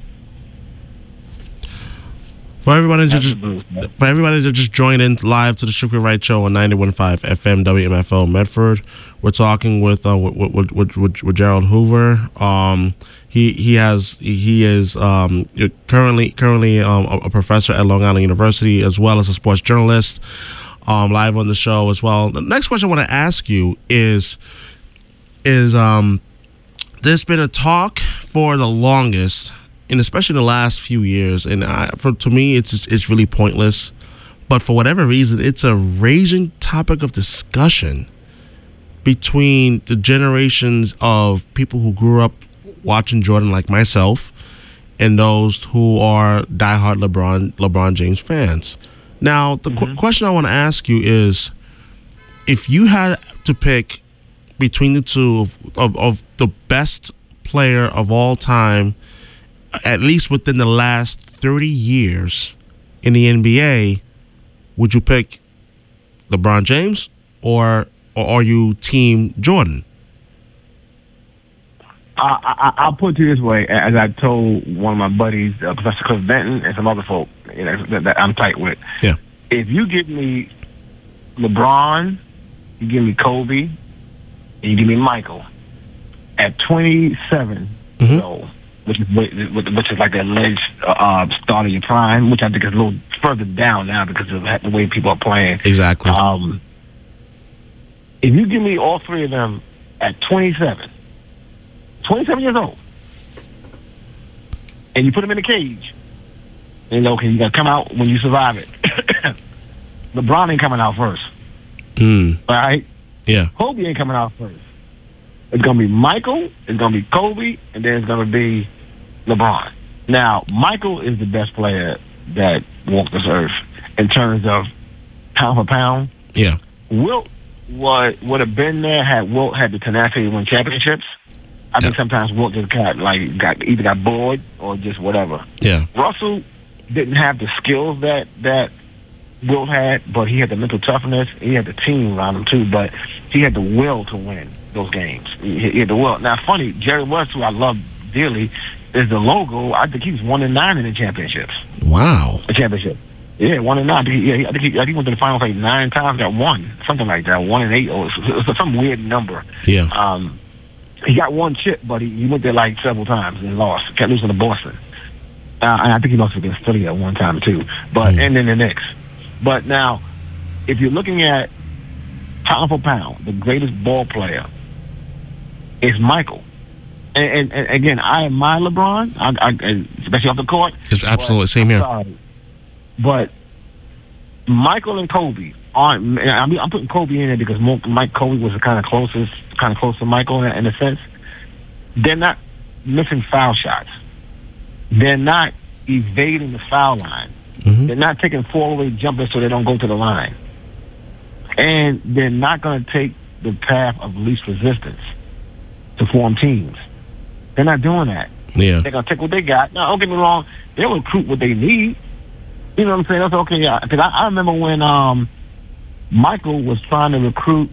For everybody to just blue, for everybody to just join in live to the Strictly Right Show on ninety-one point five F M W M F O Medford, we're talking with uh, with, with, with, with, with Gerald Hoover. Um, he he has he is um, currently currently um, a professor at Long Island University as well as a sports journalist. Um, live on the show as well. The next question I want to ask you is, is um, there's been a talk for the longest, and especially in the last few years, and I, for to me, it's just, it's really pointless. But for whatever reason, it's a raging topic of discussion between the generations of people who grew up watching Jordan, like myself, and those who are diehard LeBron LeBron James fans. Now, the mm-hmm. qu- question I want to ask you is, if you had to pick between the two of, of, of the best player of all time, at least within the last thirty years in the N B A, would you pick LeBron James or, or are you team Jordan? I, I, I'll put it to you this way, as I told one of my buddies, uh, Professor Cliff Benton, and some other folk, you know, that, that I'm tight with. Yeah. If you give me LeBron, you give me Kobe, and you give me Michael at twenty-seven, mm-hmm. so which is which is like the alleged uh, start of your prime, which I think is a little further down now because of the way people are playing. Exactly. Um, if you give me all three of them at twenty-seven, twenty-seven years old, and you put them in a cage, you know, okay, you got to come out when you survive it. LeBron ain't coming out first. Mm. All right? Yeah. Kobe ain't coming out first. It's going to be Michael, it's going to be Kobe, and then it's going to be LeBron. Now, Michael is the best player that walked this earth in terms of pound for pound. Yeah. Wilt would, would have been there had Wilt had the tenacity to win championships. I think Yeah. sometimes Wilt just got like got either got bored or just whatever. Yeah. Russell didn't have the skills that that Wilt had, but he had the mental toughness. He had the team around him too, but he had the will to win those games. He, he had the will. Now, funny, Jerry West, who I love dearly, is the logo. I think he was one and nine in the championships. Wow. The championship. Yeah, one and nine. Yeah, he- I think he, I think he went to the finals like nine times. Got one, something like that. One and eight, or it's, it's some weird number. Yeah. Um, he got one chip, but he, he went there like several times and lost. Kept losing to Boston. Uh, and I think he lost against Philly at one time too. But Mm. and then the Knicks. But now, if you're looking at pound for pound, the greatest ball player is Michael. And, and, and again, I admire LeBron, I, I, especially off the court. It's absolutely But- same here. Sorry. But Michael and Kobe aren't. I mean, I'm putting Kobe in there because Mo- Mike Kobe was the kind of closest, kind of close to Michael in, in a sense. They're not missing foul shots. They're not evading the foul line. Mhm. They're not taking four-way jumpers so they don't go to the line. And they're not going to take the path of least resistance to form teams. They're not doing that. Yeah. They're going to take what they got. Now, don't get me wrong. They'll recruit what they need. You know what I'm saying? That's okay. Yeah. Because I, I remember when um, Michael was trying to recruit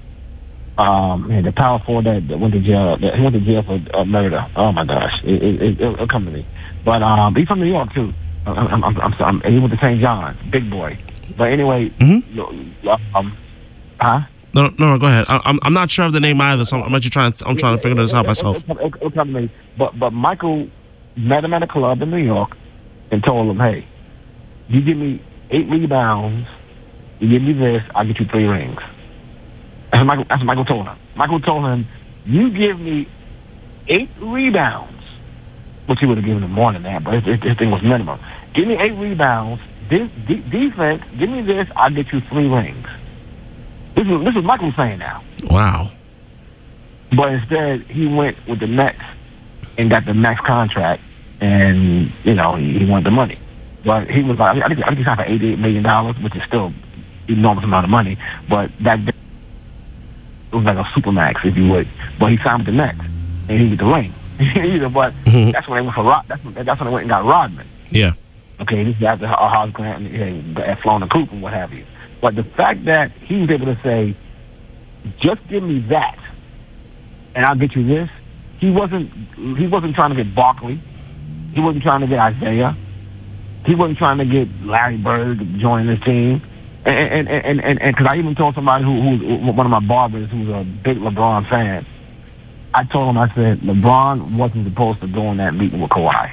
um, man, the power forward that, that went to jail. That, he went to jail for uh, murder. Oh, my gosh. It, it, it, it'll come to me. But um, he's from New York, too. I'm, I'm, I'm, I'm, he went to Saint John's. Big boy. But anyway, Mhm. um, huh? No, no, no. Go ahead. I, I'm, I'm not sure of the name either, so I'm actually trying. I'm trying to figure this out myself. It'll, it'll, it'll come to me. But but Michael met him at a club in New York and told him, "Hey, you give me eight rebounds, you give me this, I'll get you three rings." That's what Michael. That's what Michael told him. Michael told him, "You give me eight rebounds," which he would have given him more than that, but his, his thing was minimum. Give me eight rebounds. This de- defense, give me this, I'll get you three rings. This is this is Michael saying now. Wow. But instead, he went with the Nets and got the max contract, and you know he, he wanted the money. But he was like, I think I think he signed for eighty-eight million dollars, which is still enormous amount of money. But that it was like a supermax, if you would. But he signed with the Nets, and he got the ring. You know, but Mhm. that's when they went for Rod. That's when, that's when they went and got Rodman. Yeah. Okay, this is after Horace Grant and had flown the coop and what have you. But the fact that he was able to say, "Just give me that, and I'll get you this," he wasn't he wasn't trying to get Barkley, he wasn't trying to get Isaiah, he wasn't trying to get Larry Bird to join this team. And and and and and because I even told somebody who who's one of my barbers who's a big LeBron fan, I told him, I said, LeBron wasn't supposed to go in that meeting with Kawhi.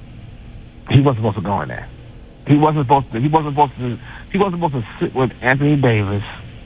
He wasn't supposed to go in there. He wasn't supposed to. He wasn't supposed to. He wasn't supposed to sit with Anthony Davis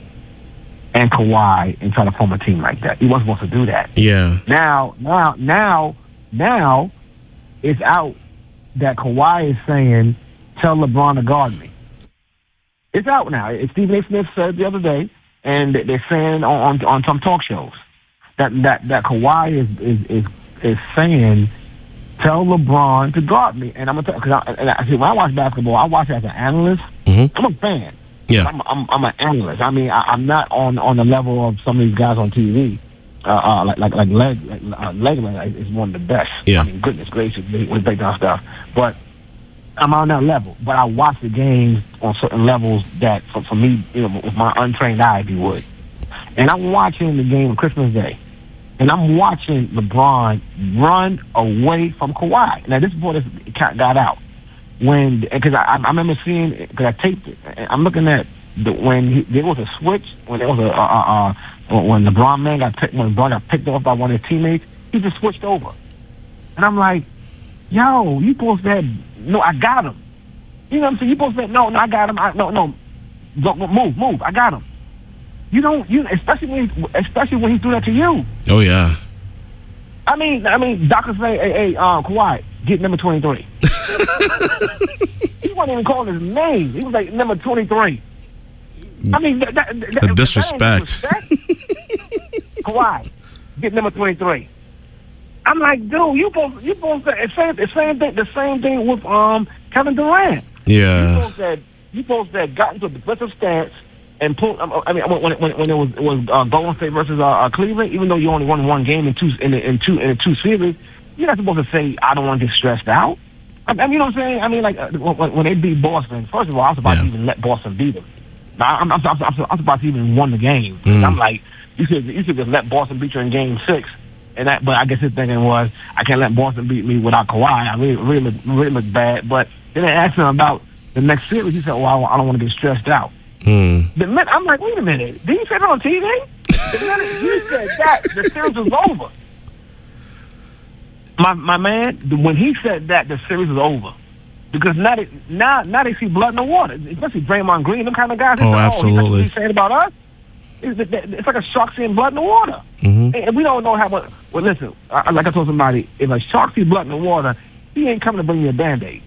and Kawhi and try to form a team like that. He wasn't supposed to do that. Yeah. Now, now, now, now, it's out that Kawhi is saying, "Tell LeBron to guard me." It's out now. It's Stephen A. Smith said the other day, and they're saying on on, on some talk shows that that that Kawhi is is is, is saying, "Tell LeBron to guard me." And I'm gonna tell because I, and I, see, when I watch basketball, I watch it as an analyst. Mhm. I'm a fan. Yeah. I'm I'm, I'm an analyst. I mean, I, I'm not on, on the level of some of these guys on T V. Uh, uh, like like like Leg like, uh, Legler is one of the best. Yeah. I mean, goodness gracious, when he break down stuff. But I'm on that level. But I watch the games on certain levels that, for, for me, you know, with my untrained eye, if you would. And I'm watching the game on Christmas Day. And I'm watching LeBron run away from Kawhi. Now, this is before this cat got out. When, because I, I remember seeing, because I taped it. I'm looking at the, when he, there was a switch, when there was a, uh, uh, when LeBron man got picked, when LeBron got picked off by one of his teammates, he just switched over. And I'm like, yo, you supposed to have, no, I got him. You know what I'm saying? You supposed to have, no, no, I got him. I, no, no, don't, move, move, I got him. You don't, you especially when, he, especially when he threw that to you. Oh yeah. I mean, I mean, Doctor say, hey, hey, uh, Kawhi, get number twenty-three. He wasn't even calling his name. He was like number twenty-three. I mean, that, that, that, The disrespect. that ain't disrespect. Kawhi, get number twenty-three. I'm like, dude, you supposed, you supposed to, it's same, it's same thing, the same thing with um Kevin Durant. You Yeah. supposed to, you supposed to have gotten to a defensive stance and pull. I mean, when when, when it was it was uh, Golden State versus uh, uh, Cleveland, even though you only won one game in two in, in two in two series, you're not supposed to say I don't want to get stressed out. I mean, you know what I'm saying? I mean, like uh, when, when they beat Boston, first of all, I was about yeah. to even let Boston beat them. Now, I'm, I'm, I'm, I'm, I'm surprised he even won the game. Mm. I'm like, you should you should just let Boston beat you in Game Six. And that, but I guess his thinking was, I can't let Boston beat me without Kawhi. I really, really, look, really look bad. But then they asked him about the next series. He said, "Well, I don't want to get stressed out." Mm. The minute, I'm like, wait a minute. Did he say that on T V? The minute you said that, the series was over. My my man, when he said that, the series was over. Because now they, now, now they see blood in the water. Especially Draymond Green, them kind of guys. Oh, say, absolutely. Oh, he's saying about us. It's, it's like a shark seeing blood in the water. Mm-hmm. And we don't know how much. Well, listen, I, like I told somebody, if a shark sees blood in the water, he ain't coming to bring you a Band-Aid.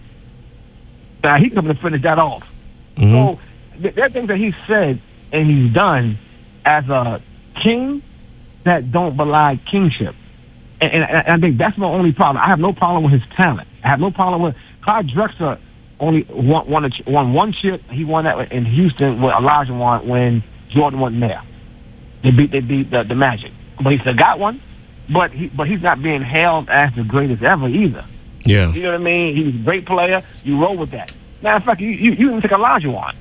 Now, he's coming to finish that off. Mm-hmm. So, th- there are things that he said and he's done as a king that don't belie kingship. And, and, and I think that's my only problem. I have no problem with his talent. I have no problem with Clyde Drexler only won, won, a, won one chip. He won that in Houston with Elijah won when Jordan wasn't there. They beat they beat the, the Magic, but he still got one. But he but he's not being hailed as the greatest ever either. Yeah, you know what I mean. He was a great player. You roll with that. Now, in fact, you you, you didn't take Elijah on.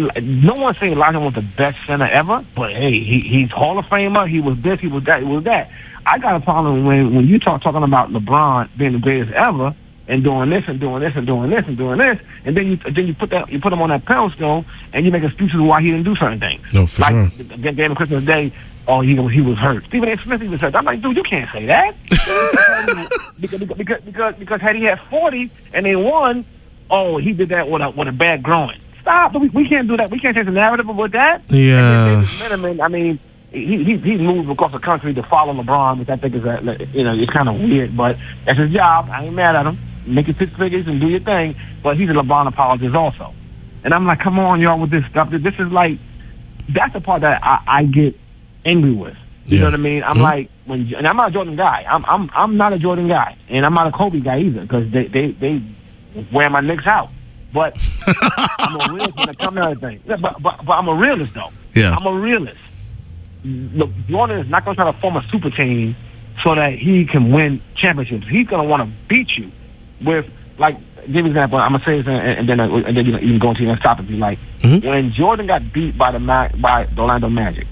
No one's saying Elijah was the best center ever, but hey, he, he's Hall of Famer. He was this. He was that. He was that. I got a problem when when you talk talking about LeBron being the greatest ever. And doing this and doing this and doing this and doing this, and then you then you put that you put him on that pedestal, and you make excuses why he didn't do certain things. No, for like, sure. Like game of Christmas Day, oh he he was hurt. Stephen A. Smith even said, "I'm like, dude, you can't say that because, because because because had he had forty and they won, oh he did that with a with a bad growing. Stop, we, we can't do that. We can't change the narrative about that. Yeah. Minimum, I mean. He, he he moved across the country to follow LeBron, which I think is a, you know it's kind of weird, but that's his job. I ain't mad at him. Make your six figures and do your thing, but he's a LeBron apologist also. And I'm like, come on, y'all, with this stuff. This is like, that's the part that I, I get angry with. You yeah. know what I mean? I'm mm-hmm. like, when, and I'm not a Jordan guy. I'm I'm I'm not a Jordan guy, and I'm not a Kobe guy either, because they they they wear my Knicks out. But I'm a realist when it comes to everything. But, but but I'm a realist though. Yeah, I'm a realist. Look, Jordan is not going to try to form a super team so that he can win championships. He's going to want to beat you with, like, give an example. I'm going to say this, and, and then uh, and then you, know, you can go into the next topic if you like. Mm-hmm. When Jordan got beat by the by the Orlando Magic,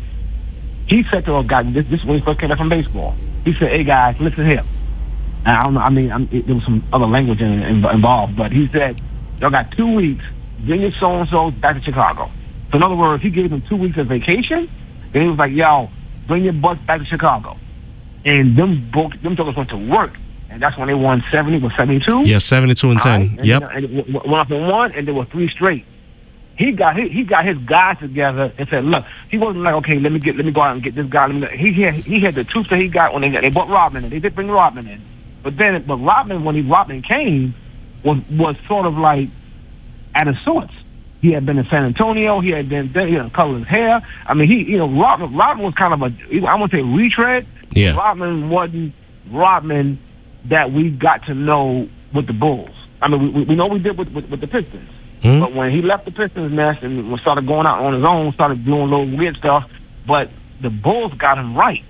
he said to a guy, this, this is when he first came back from baseball. He said, "Hey guys, listen here." And I don't know. I mean, I'm, it, there was some other language in, in, involved, but he said, "Y'all got two weeks. Bring your so and so back to Chicago." So in other words, he gave them two weeks of vacation. Then he was like, "Yo, bring your butts back to Chicago." And them book, them jokers went to work. And that's when they won seventy, was seventy-two? Yeah, seventy-two and ten. Right? And yep. Then, and it went up in one, and there were three straight. He got he, he got his guys together and said, look, he wasn't like, okay, let me get let me go out and get this guy. Let me, he had he had the troops that he got when they got, they brought Rodman in. They did bring Rodman in. But then, but Rodman, when he Rodman came, was was sort of like out of sorts. He had been in San Antonio. He had been, you know, colored his hair. I mean, he, you know, Rodman, Rodman was kind of a, I won't say retread. Yeah. Rodman wasn't Rodman that we got to know with the Bulls. I mean, we, we know we did with, with, with the Pistons. Mm-hmm. But when he left the Pistons nest and started going out on his own, started doing a little weird stuff, but the Bulls got him right.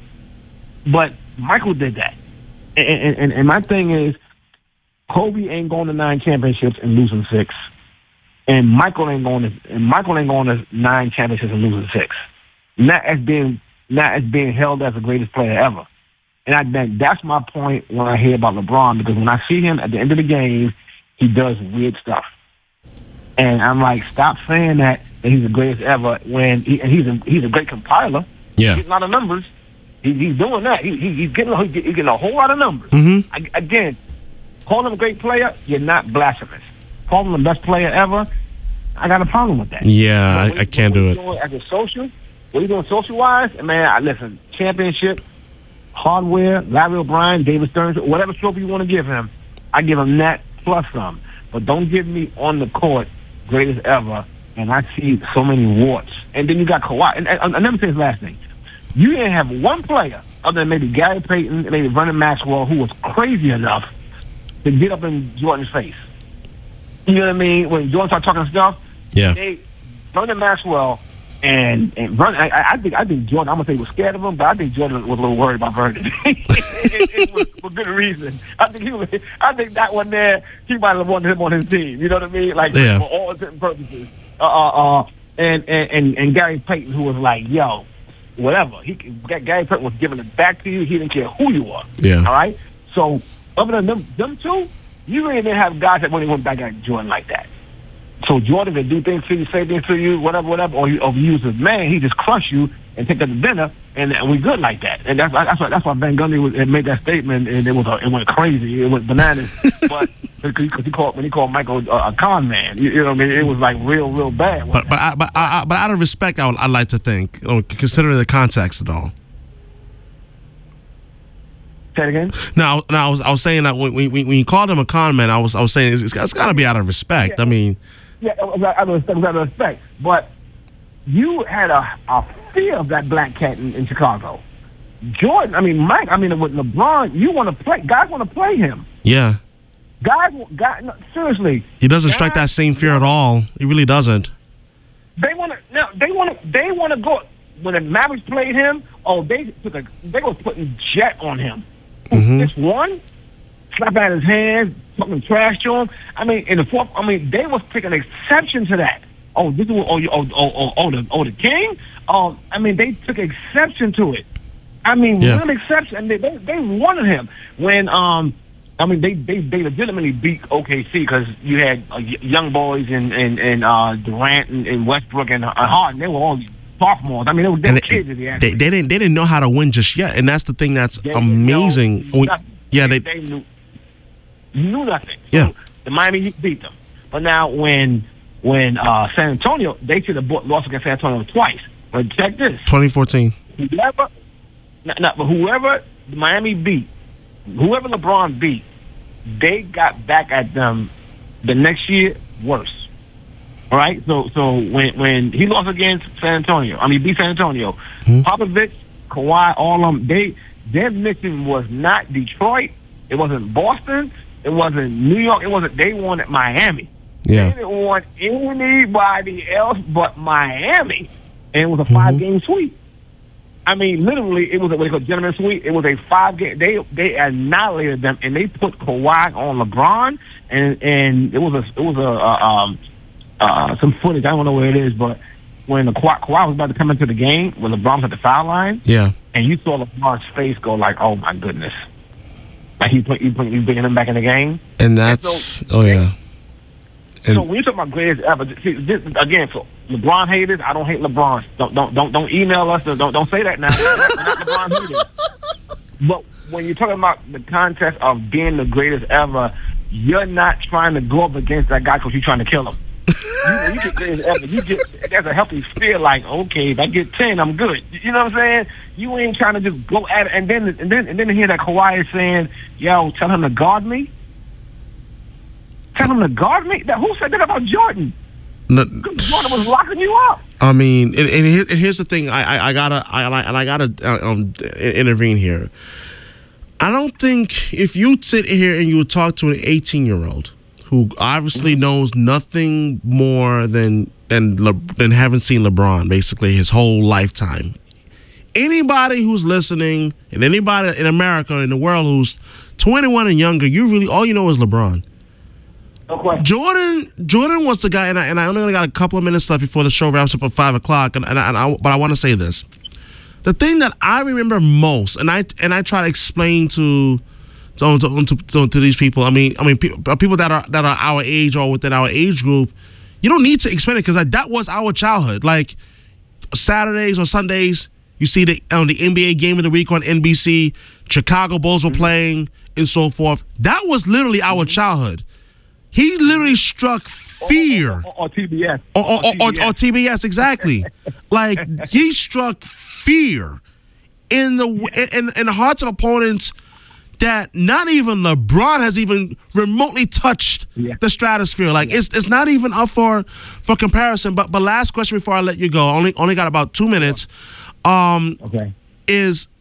But Michael did that. And, and, and my thing is, Kobe ain't going to nine championships and losing six. And Michael ain't going to and Michael ain't going to nine championships and losing six. Not as being not as being held as the greatest player ever. And I think that's my point when I hear about LeBron, because when I see him at the end of the game, he does weird stuff. And I'm like, stop saying that, that he's the greatest ever when he, and he's a, he's a great compiler. Yeah, he's getting a lot of numbers. He, he's doing that. He, he, he's getting he's getting a whole lot of numbers. Mm-hmm. I, again, call him a great player, you're not blasphemous. Call him the best player ever, I got a problem with that. Yeah, so I, I can't do it. As a social, what are you doing social-wise? Man, I, listen, championship, hardware, Larry O'Brien, David Stern, whatever trophy you want to give him, I give him that plus some. But don't give me on the court greatest ever, and I see so many warts. And then you got Kawhi. And, and, and let me say this last thing. You didn't have one player other than maybe Gary Payton, maybe Vernon Maxwell, who was crazy enough to get up in Jordan's face. You know what I mean? When Jordan started talking stuff, yeah. they, Vernon Maxwell And and Vernon, I, I think I think Jordan. I'm gonna say was scared of him, but I think Jordan was a little worried about Vernon. it, it was for good reason. I think he was. I think that one there, he might have wanted him on his team. You know what I mean? Like yeah. for all intents and purposes. Uh, uh, uh, and, and and and Gary Payton, who was like, yo, whatever. He Gary Payton was giving it back to you. He didn't care who you were. Yeah. All right. So other than them, them two, you really didn't have guys that really went back at Jordan like that. So Jordan could do things to you, say things to you, whatever, whatever, or you or you use his man, he just crush you and take us to dinner, and, and we good like that. And that's that's why that's why Van Gundy was, made that statement, and it was a, it went crazy, it went bananas. But because he called when he called Michael a, a con man, you, you know what I mean? It was like real, real bad. But but I, but I, but out of respect, I would I'd like to think, considering the context at all. Say it again. No, no, I was I was saying that when when, when you called him a con man, I was I was saying it's, it's got to be out of respect. Yeah. I mean. Yeah, out of respect, out of respect. But you had a, a fear of that black cat in, in Chicago. Jordan, I mean, Mike, I mean, with LeBron, you want to play, guys want to play him. Yeah. Guys, guys no, seriously. He doesn't strike that same fear at all. He really doesn't. They want to, no, they want to, they want to go, when the Mavericks played him, oh, they took a, they were putting jet on him. Mm-hmm. This one, slap out his hands, talking trash to him. I mean, in the fourth, I mean, they was taking exception to that. Oh, this is oh, oh, oh, oh, oh, the, oh, the king. Um, I mean, they took exception to it. I mean, yeah. real exception. And they, they they wanted him when um, I mean, they they, they legitimately beat O K C because you had uh, young boys and and and uh, Durant and, and Westbrook and uh, Harden. They were all sophomores. I mean, they were, they were kids. It, they, they didn't they didn't know how to win just yet, and that's the thing that's they amazing. When, yeah, they, they, they knew. Knew nothing. Yeah. So the Miami Heat beat them. But now when when uh, San Antonio, they should have lost against San Antonio twice. But check this. twenty fourteen. Whoever, not, not, but whoever Miami beat, whoever LeBron beat, they got back at them the next year worse. All right? So so when when he lost against San Antonio, I mean, beat San Antonio, mm-hmm. Popovich, Kawhi, all of them, they, their mission was not Detroit. It wasn't Boston. It wasn't New York. It wasn't. They wanted Miami. Yeah. They didn't want anybody else but Miami, and it was a five-game mm-hmm. sweep. I mean, literally, it was a what they call gentleman's sweep. It was a five-game. They they annihilated them, and they put Kawhi on LeBron, and and it was a it was a uh, um uh some footage. I don't know where it is, but when the Kawhi, Kawhi was about to come into the game, when LeBron was at the foul line, yeah, and you saw LeBron's face go like, "Oh my goodness." Like he put, he put, he bringing him back in the game, and that's and so, oh yeah. And so when you talk about greatest ever, see, this, again, for LeBron haters, I don't hate LeBron. Don't don't don't don't email us. Don't don't say that now. We're not LeBron haters. But when you're talking about the contest of being the greatest ever, you're not trying to go up against that guy because you're trying to kill him. you, when you get greatest ever, you get there's a healthy fear like, okay, if I get ten, I'm good. You know what I'm saying? You ain't trying to just go at it, and then and then and then to hear that Kawhi is saying, "Yo, tell him to guard me." Tell him to guard me. Now, who said that about Jordan? No, Jordan was locking you up. I mean, and, and, here, and here's the thing. I, I, I gotta, I, and I gotta uh, um, intervene here. I don't think if you sit here and you talk to an eighteen-year-old who obviously knows nothing more than than Le, than having seen LeBron basically his whole lifetime. Anybody who's listening and anybody in America in the world who's twenty-one and younger, you really all you know is LeBron. Okay. Jordan, Jordan was the guy, and I, and I only got a couple of minutes left before the show wraps up at five o'clock. And, and, I, and I, but I want to say this: the thing that I remember most, and I and I try to explain to to, to, to, to these people. I mean, I mean, people, people that are that are our age or within our age group. You don't need to explain it because like, that was our childhood. Like Saturdays or Sundays, you see the on the N B A game of the week on N B C. Chicago Bulls were mm-hmm. playing and so forth. That was literally our mm-hmm. childhood. He literally struck fear. Or, or, or, or T B S. Or, or, or, or, or T B S, exactly. Like, he struck fear in the in, in the hearts of opponents that not even LeBron has even remotely touched yeah. the stratosphere. Like, yeah. it's it's not even up for for comparison. But but last question before I let you go, only only got about two minutes. Um, okay. Is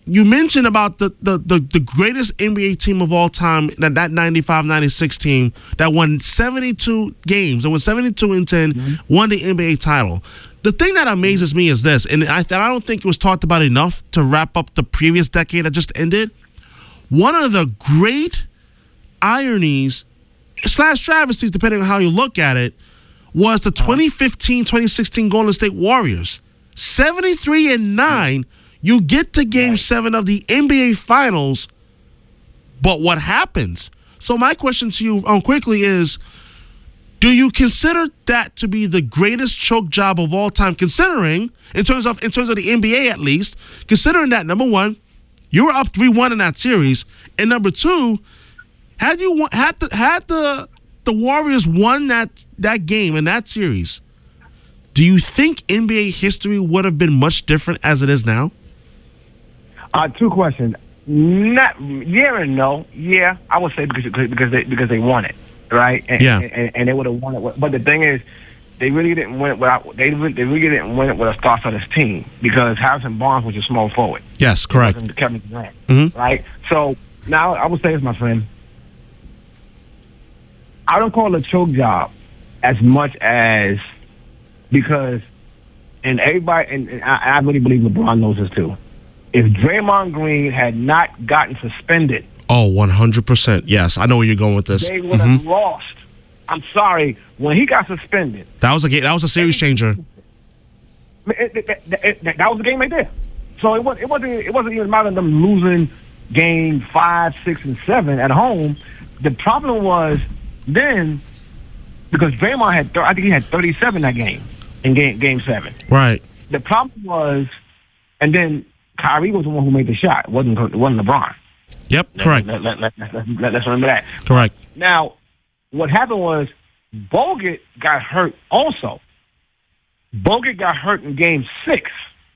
you mentioned about the, the, the, the greatest N B A team of all time, that, that ninety-five ninety-six team that won seventy-two games, and won seventy-two and ten, mm-hmm. won the N B A title. The thing that amazes me is this, and I, I don't think it was talked about enough to wrap up the previous decade that just ended. One of the great ironies slash travesties, depending on how you look at it, was the twenty fifteen twenty sixteen Golden State Warriors. seventy-three and nine, you get to game seven of the N B A Finals, but what happens? So my question to you um, quickly is, do you consider that to be the greatest choke job of all time, considering, in terms of in terms of the N B A at least, considering that, number one, you were up three one in that series, and number two, had you won, had the had the the Warriors won that that game in that series, do you think N B A history would have been much different as it is now? Uh, two questions. Not yeah and no. Yeah, I would say because because they because they won it, right? And, yeah, and, and they would have won it. But the thing is, they really didn't win it without they really, they really didn't win it with a star-studded team because Harrison Barnes was a small forward. Yes, correct. Kevin Durant, mm-hmm. right? So now I would say this, my friend. I don't call it a choke job as much as because, and everybody, and, and I, I really believe LeBron knows this too. If Draymond Green had not gotten suspended, oh, one hundred percent. Yes, I know where you're going with this. They would have mm-hmm. lost. I'm sorry. When he got suspended, that was a game, that was a series changer. It, it, it, it, that was the game right there. So it was it wasn't it wasn't even about them losing game five, six, and seven at home. The problem was then because Draymond had I think he had thirty-seven that game in game game seven. Right. The problem was, and then Kyrie was the one who made the shot. It wasn't it wasn't LeBron. Yep. Correct. Let, let, let, let, let, let's remember that. Correct. Now, what happened was Bogut got hurt also. Bogut got hurt in game six,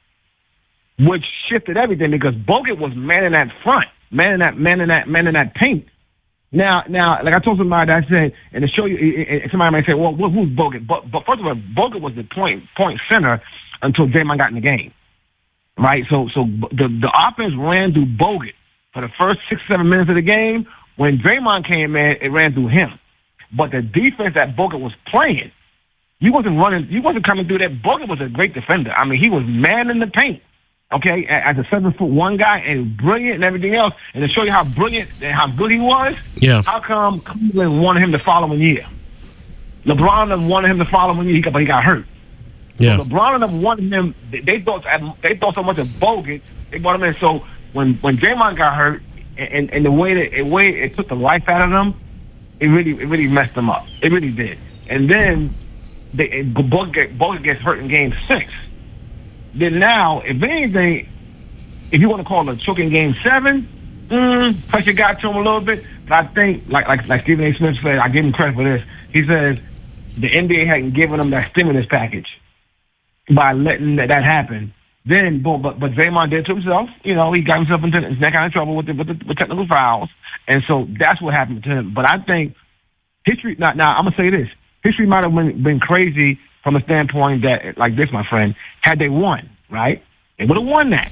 which shifted everything because Bogut was man in that front, man in that, man in that, man in that paint. Now, now, like I told somebody, I said, and to show you, somebody might say, "Well, who's Bogut?" But, but first of all, Bogut was the point point center until Draymond got in the game, right? So, so the the offense ran through Bogut for the first six, seven minutes of the game. When Draymond came in, it ran through him. But the defense that Bogut was playing, you wasn't running, you wasn't coming through that. Bogut was a great defender. I mean, he was man in the paint, okay, as a seven foot one guy, and brilliant and everything else. And to show you how brilliant and how good he was, yeah. How come Cleveland wanted him the following year? LeBron wanted him the following year, but he got hurt. Yeah. So LeBron and them wanted him. They thought they thought so much of Bogut, they brought him in. So when when Draymond got hurt, and, and the way that the way it took the life out of them, it really it really messed them up. It really did. And then they, Bogut, Bogut gets hurt in game six. Then now, if anything, if you want to call it a choking game seven, mm, pressure got to him a little bit. But I think, like like like Stephen A. Smith said, I give him credit for this. He says the N B A hadn't given him that stimulus package by letting that, that happen. Then, boom, but but Draymond did to himself. You know, he got himself into that kind of trouble with the, with, the, with technical fouls, and so that's what happened to him. But I think history. Now, now I'm gonna say this: history might have been, been crazy from a standpoint that, like this, my friend, had they won, right? They would have won that.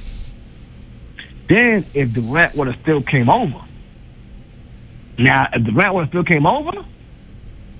Then, if Durant would have still came over, now if Durant would have still came over,